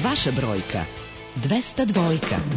Vaša brojka 202.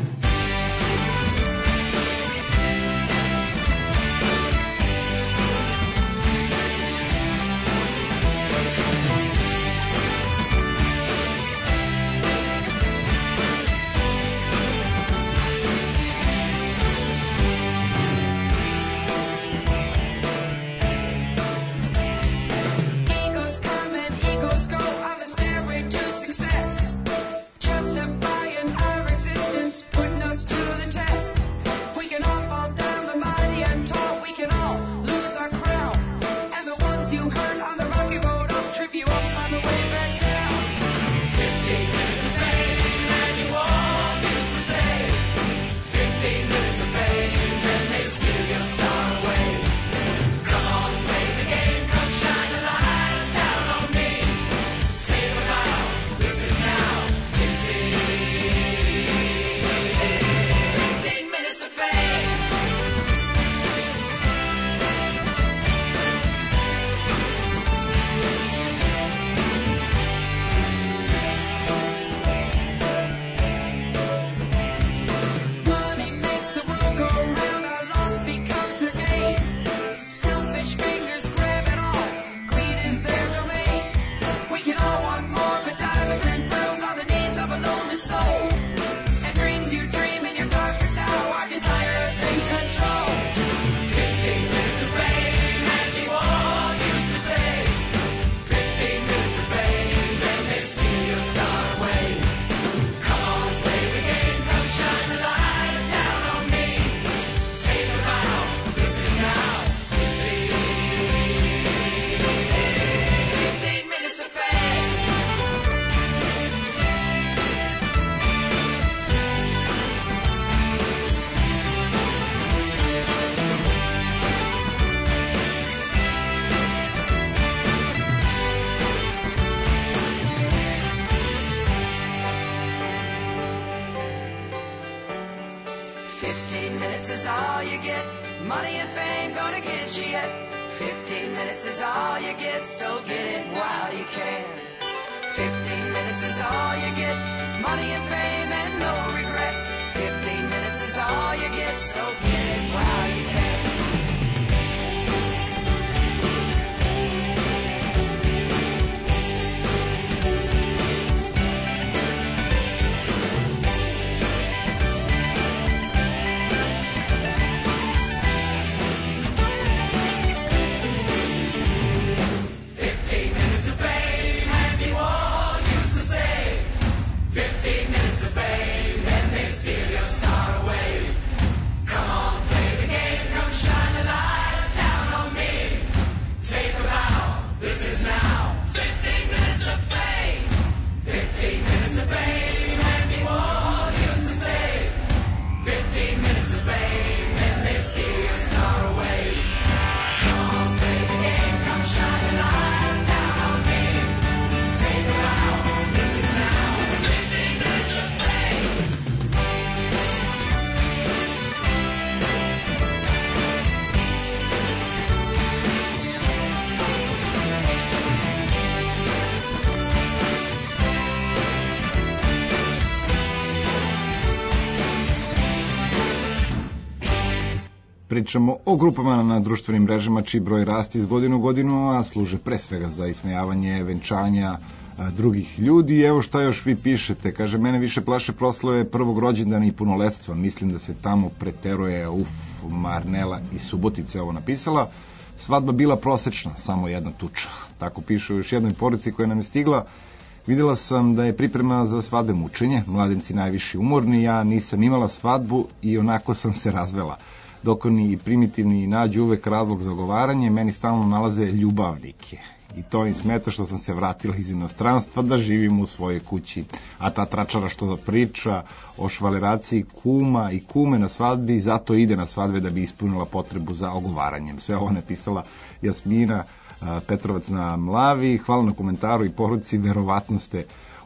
Money and fame gonna get you yet. 15 minutes is all you get, so get it while you can. 15 minutes is all you get. Money and fame and no regret. 15 minutes is all you get, so get it while you can. Pričamo o grupama na društvenim mrežama čiji broj raste iz godinu u godinu, a služe pre svega za ismejavanje, venčanja drugih ljudi. Evo šta još vi pišete. Kaže, mene više plaše proslave prvog rođendana i punoletstva. Mislim da se tamo preteruje. Marnela iz Subotice ovo napisala. Svadba bila prosečna, samo jedna tuča. Tako piše u još jednoj poruci koja nam je stigla. Videla sam da je priprema za svadbe mučenje, mladenci najviše umorni, ja nisam imala svadbu i onako sam se razvela. Dok oni primitivni nađu uvek razlog za ogovaranje, meni stalno nalaze ljubavnike. I to im smeta što sam se vratila iz inostranstva da živim u svojoj kući. A ta tračara što da priča o švaleraciji kuma i kume na svadbi, zato ide na svadbe da bi ispunila potrebu za ogovaranjem. Sve ovo napisala Jasmina Petrovac na Mlavi. Hvala na komentaru i poruci, verovatno ste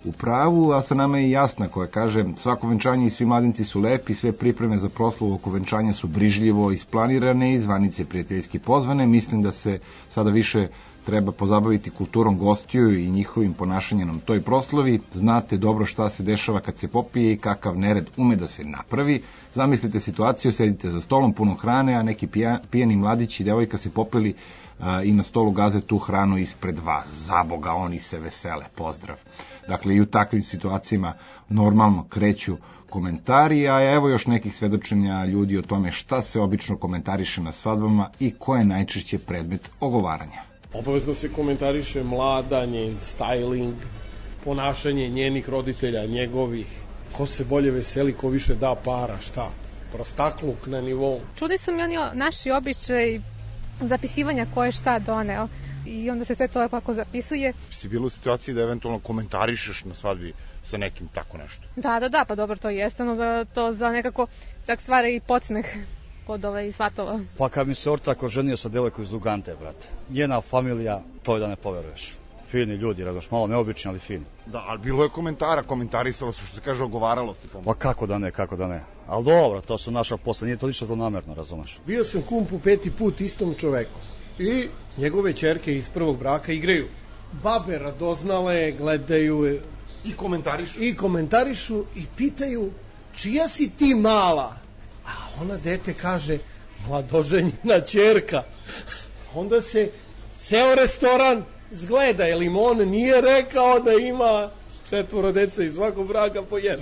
u pravu, a sa nama je i Jasna koja kaže svako venčanje i svi mladenci su lepi, sve pripreme za proslavu oko venčanja su brižljivo isplanirane i zvanice prijateljski pozvane. Mislim da se sada više treba pozabaviti kulturom gostiju i njihovim ponašanjem na toj proslavi. Znate dobro šta se dešava kad se popije i kakav nered ume da se napravi. Zamislite situaciju, sedite za stolom puno hrane, a neki pijani mladić i devojka se popeli i na stolu gaze tu hranu ispred vas. Za Boga, oni se vesele, pozdrav. Dakle, i u takvim situacijama normalno kreću komentari, a evo još nekih svedočenja ljudi o tome šta se obično komentariše na svadbama i ko je najčešće predmet ogovaranja. Obavezno se komentariše mlada, njen styling, ponašanje njenih roditelja, njegovih, ko se bolje veseli, ko više da para, šta, prostakluk na nivou. Čudi su mi oni naši običaj zapisivanja ko je šta doneo i onda se sve to lepo zapisuje. Si bilo u situaciji da eventualno komentarišeš na svadbi sa nekim tako nešto? Da, pa dobro, to jeste, da to za nekako čak stvara i podsmeh kod svatova. Pa kad mi se ortak oženio sa devojkom iz Ugande, brate, njena familija, to je da ne poveruješ. Fini ljudi, razumiješ, malo neobični, ali fini. Da, ali bilo je komentara, komentarisalo se, što se kaže, ogovaralo se. Pa kako da ne. Ali dobro, to su naša posla, nije to ništa zlonamerno, razumeš. Bio sam kum po 5. put istom čoveku i njegove ćerke iz prvog braka igraju. Babe radoznale, gledaju i komentarišu i pitaju čija si ti mala? A ona dete kaže mladoženjena ćerka. Onda se ceo restoran zgleda, jer im on nije rekao da ima 4 dece iz svakog braka po jedno.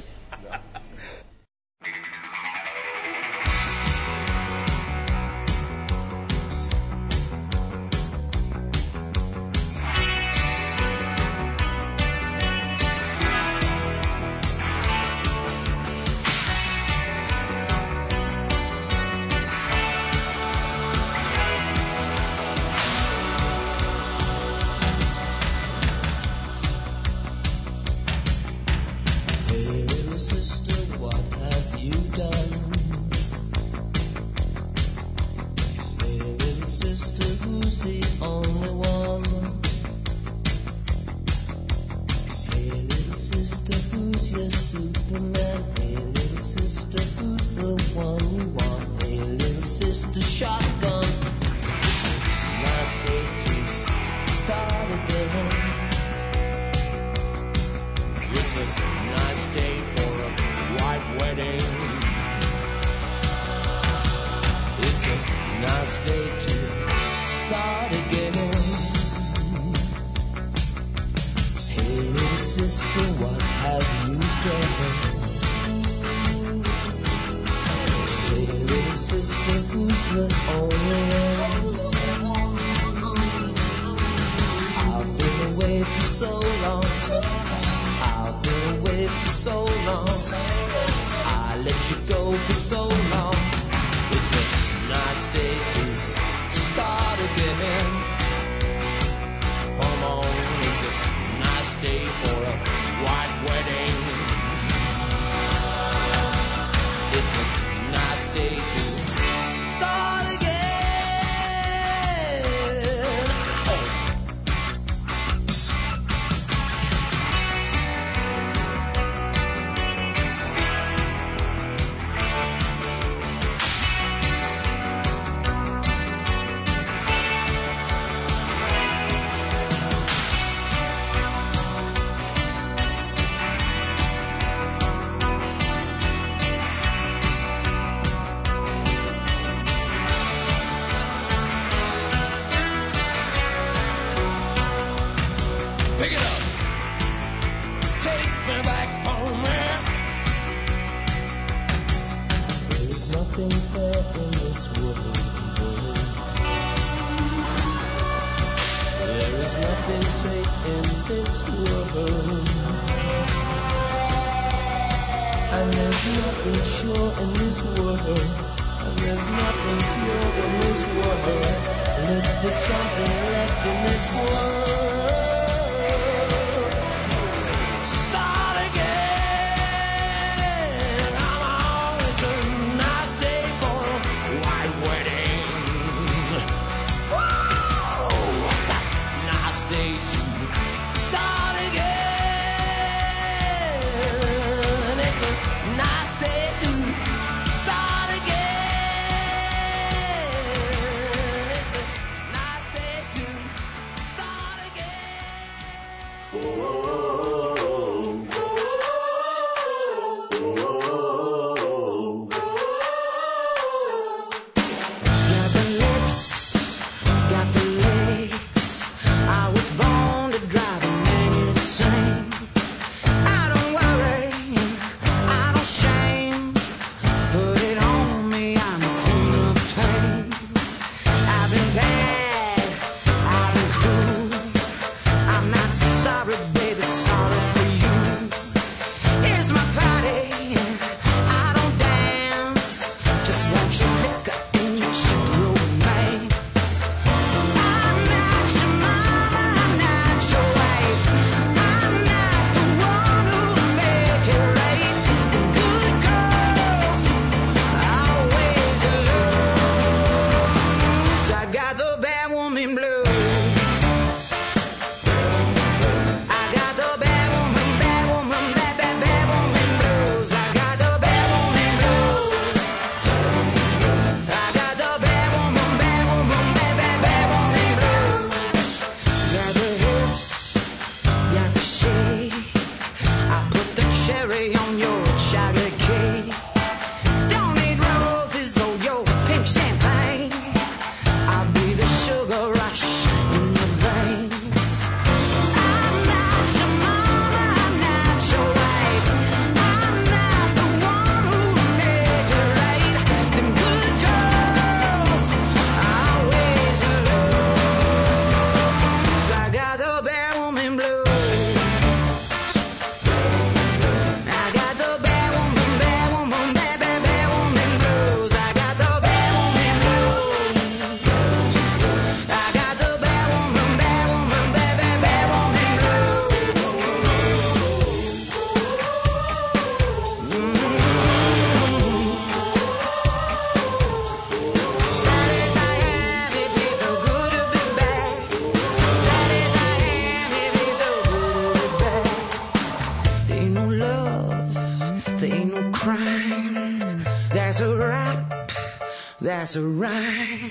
That's a rhyme.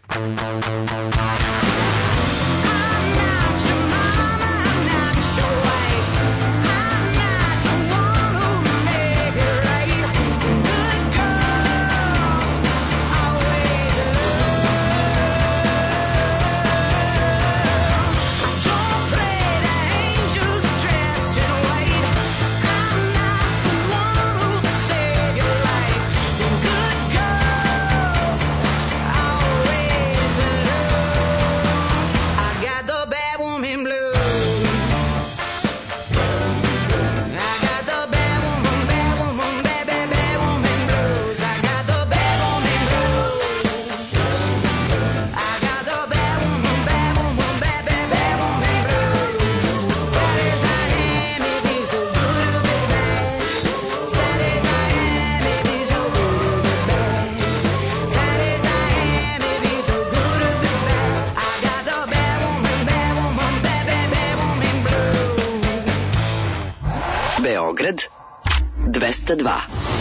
Beograd 202.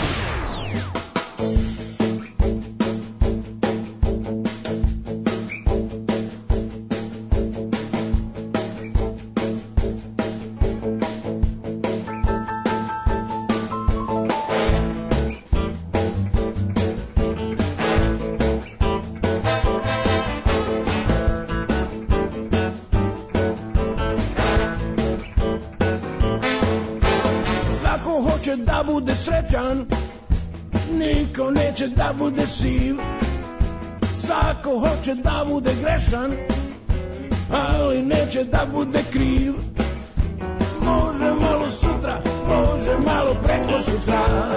Da bude srećan, niko neće da bude siv. Svako hoće da bude grešan, ali neće da bude kriv. Može malo sutra, može malo preko sutra.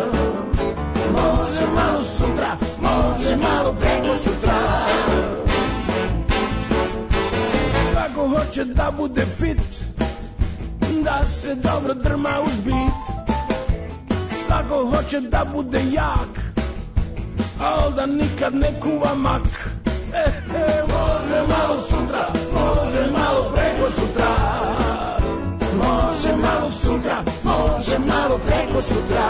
Može malo sutra, može malo preko sutra. Svako hoće da bude fit, da se dobro drma uz bit. Svako hoće da bude jak, al da nikad ne kuva mak. Može malo sutra, može malo preko sutra. Može malo sutra, može malo preko sutra.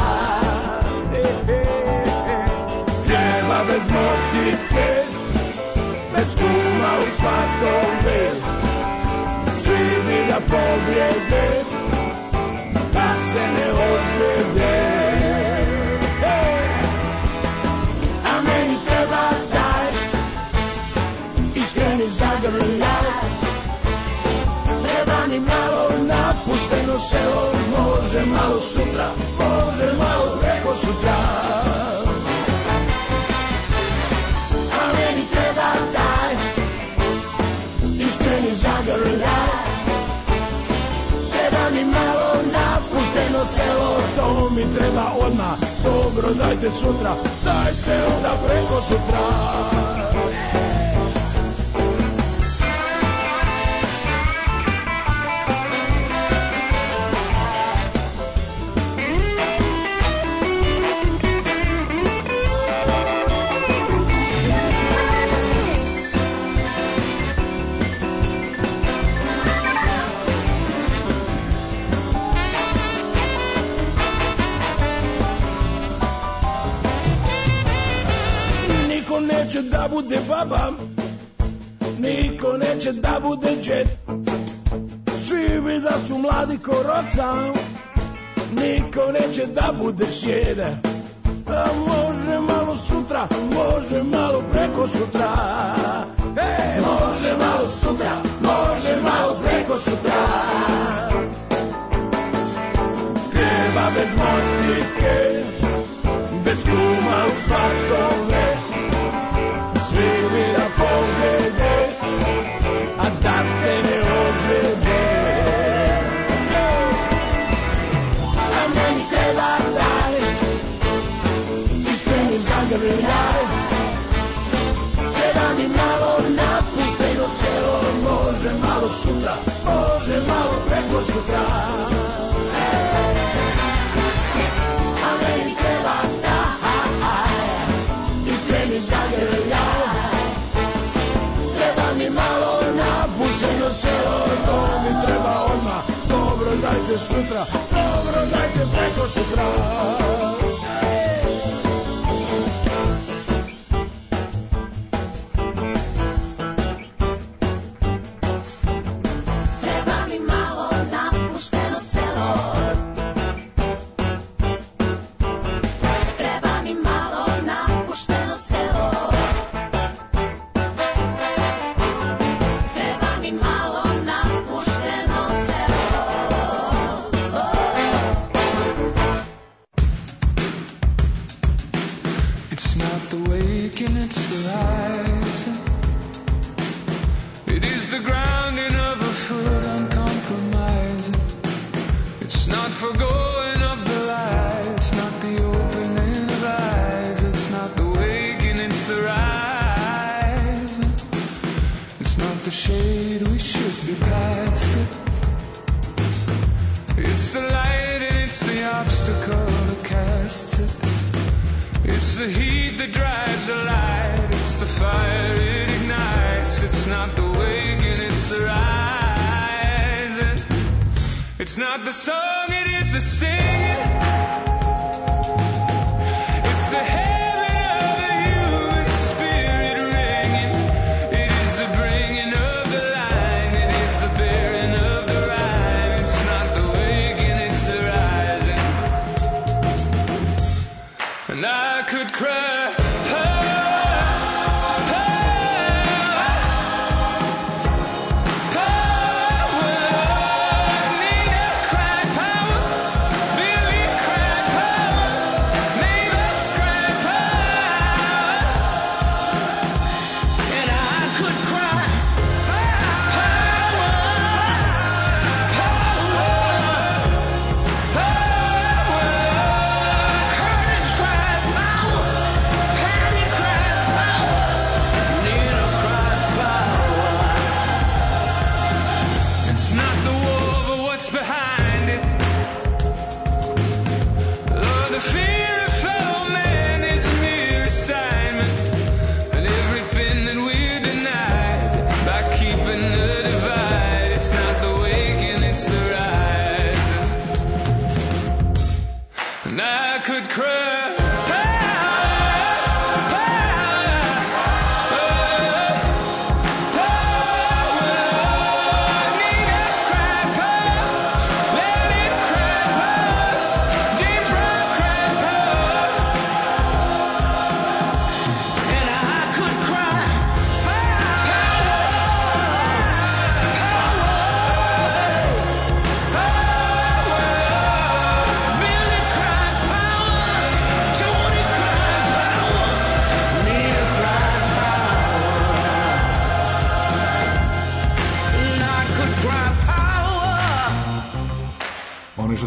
Treba bez motike, bez kuma u svatove. Svi bi da pobjede, da se ne ozljede. zagrljaj. Treba mi malo napušteno selo, može malo sutra, može malo preko sutra. A meni treba taj iskreni zagrljaj. Treba mi malo napušteno selo, to mi treba odmah, dobro dajte sutra, dajte onda preko sutra. Neće da bude baba, niko neće da bude džet. Svi bi da su mladi ko rosa, niko neće da bude sjede. A može malo sutra, može malo preko sutra. Može malo sutra, može malo preko sutra. Pjeva bez motike, bez kuma u svatove. Svi bi da pobjede, a da se ne ozljede. A meni treba taj iskreni zagrljaj. Treba mi malo napušteno selo, može malo sutra, može malo preko sutra. A meni treba taj iskreni zagrljaj. Treba mi malo napušteno selo, to mi treba odmah, dobro dajte sutra, dobro dajte preko sutra. Treba mi malo napušteno selo. Treba mi malo napušteno selo. Treba mi malo napušteno selo. It's not the waking, it's the rising. It is the grounding of a foot uncompromising. It's not forgoing of the lights, not the opening of eyes. It's not the waking, it's the rising. It's not the shade, we should be past it. It's the light and it's the obstacle that casts it. It's the heat that drives the light. It's the fire it ignites. It's not the waking, it's the rising. It's not the song, it is the singing. It's the heaven of the human spirit ringing. It is the bringing of the line. It is the bearing of the rhyme. It's not the waking, it's the rising. And I could cry.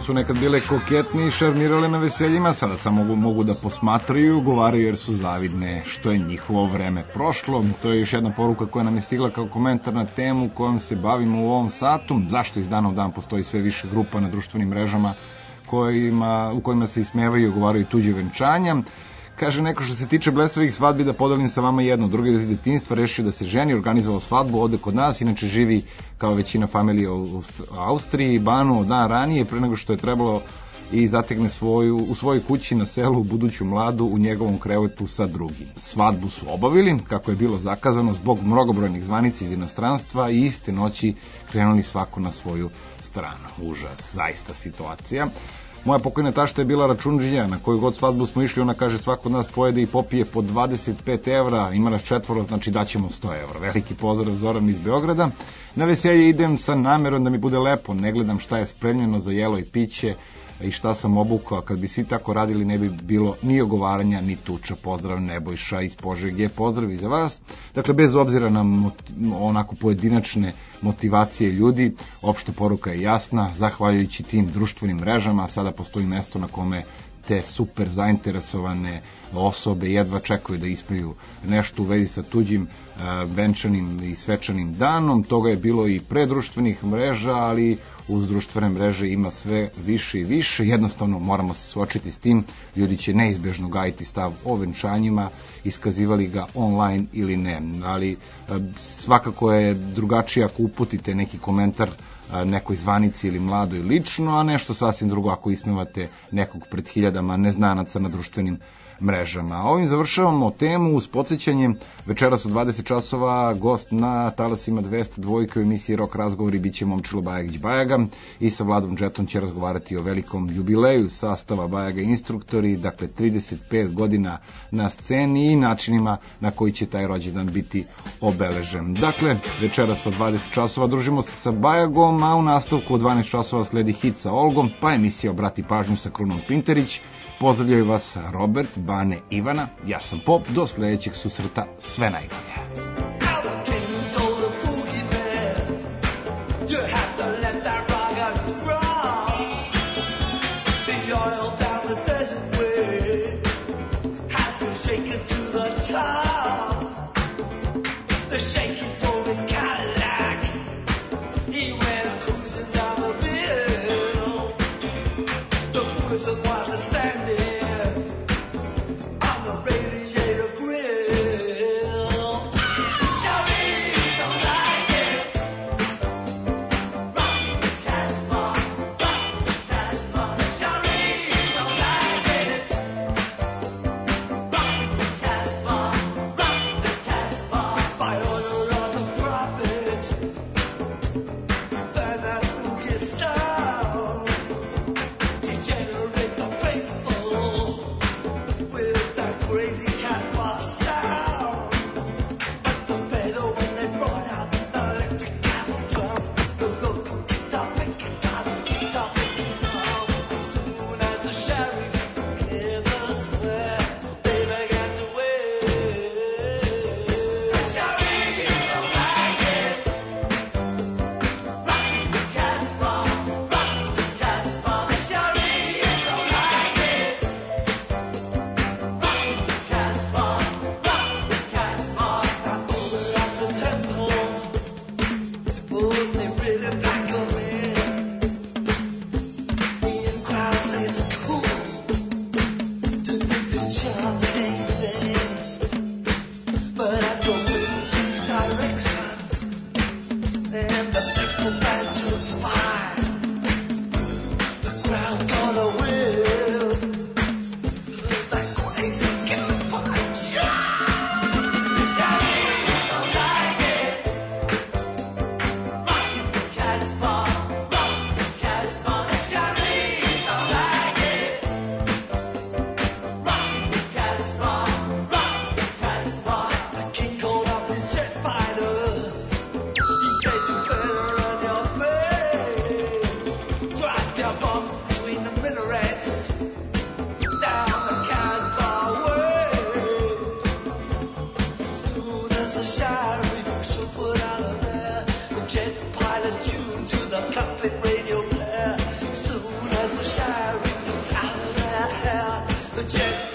su nekad bile koketne i šarmirale na veseljima, sada samo mogu da posmatraju i ugovaraju jer su zavidne što je njihovo vreme prošlo. To je još jedna poruka koja nam je stigla kao komentar na temu kojom se bavimo u ovom satu. Zašto iz dana u dan postoji sve više grupa na društvenim mrežama u kojima se ismevaju i ugovaraju tuđe venčanja. Kaže neko, što se tiče blesavih svadbi, da podelim sa vama jedno. Drugi iz detinjstva rešio da se ženi, organizovao svadbu ovde kod nas, inače živi kao većina familije u Austriji, Banu dan ranije, pre nego što je trebalo i zategne u svojoj kući na selu buduću mladu u njegovom krevetu sa drugim. Svadbu su obavili, kako je bilo zakazano, zbog mnogobrojnih zvanica iz inostranstva i iste noći krenuli svako na svoju stranu. Užas, zaista situacija. Moja pokojna tašta je bila račundžija, na koju god svadbu smo išli, ona kaže svako od nas pojede i popije po 25 evra, ima nas 4, znači daćemo 100 evra. Veliki pozdrav Zoran iz Beograda. Na veselje idem sa namerom da mi bude lepo, ne gledam šta je spremljeno za jelo i piće i šta sam obukao. Kad bi svi tako radili, ne bi bilo ni ogovaranja, ni tuča. Pozdrav Nebojša iz Požege, pozdrav i za vas. Dakle, bez obzira na onako pojedinačne motivacije ljudi, opšta poruka je jasna. Zahvaljujući tim društvenim mrežama sada postoji mesto na kome te super zainteresovane osobe jedva čekaju da ispriju nešto u vezi sa tuđim venčanim i svečanim danom. Toga je bilo i pre društvenih mreža, ali uz društvene mreže ima sve više i više. Jednostavno moramo se suočiti s tim. Ljudi će neizbežno gajiti stav o venčanjima, iskazivali ga online ili ne. Ali svakako je drugačije ako uputite neki komentar nekoj zvanici ili mladoj lično, a nešto sasvim drugo ako ismevate nekog pred hiljadama neznanaca na društvenim mrežama. Ovim završavamo temu uz podsjećanje. Večeras u 20 časova gost na talasima 202 u emisiji Rock razgovori biće Momčilo Bajagić-Bajaga i sa Vladom Džetom će razgovarati o velikom jubileju sastava Bajaga Instruktori, dakle 35 godina na sceni i načinima na koji će taj rođendan biti obeležen. Dakle, večeras od 20 časova družimo se sa Bajagom, a u nastavku od 12 časova sledi hit sa Olgom, pa emisija Obrati pažnju sa Krunom Pinterić. Pozdravljaju vas Robert, Bane, Ivana, ja sam Pop, do sledećeg susreta, sve najbolje. Rock jet.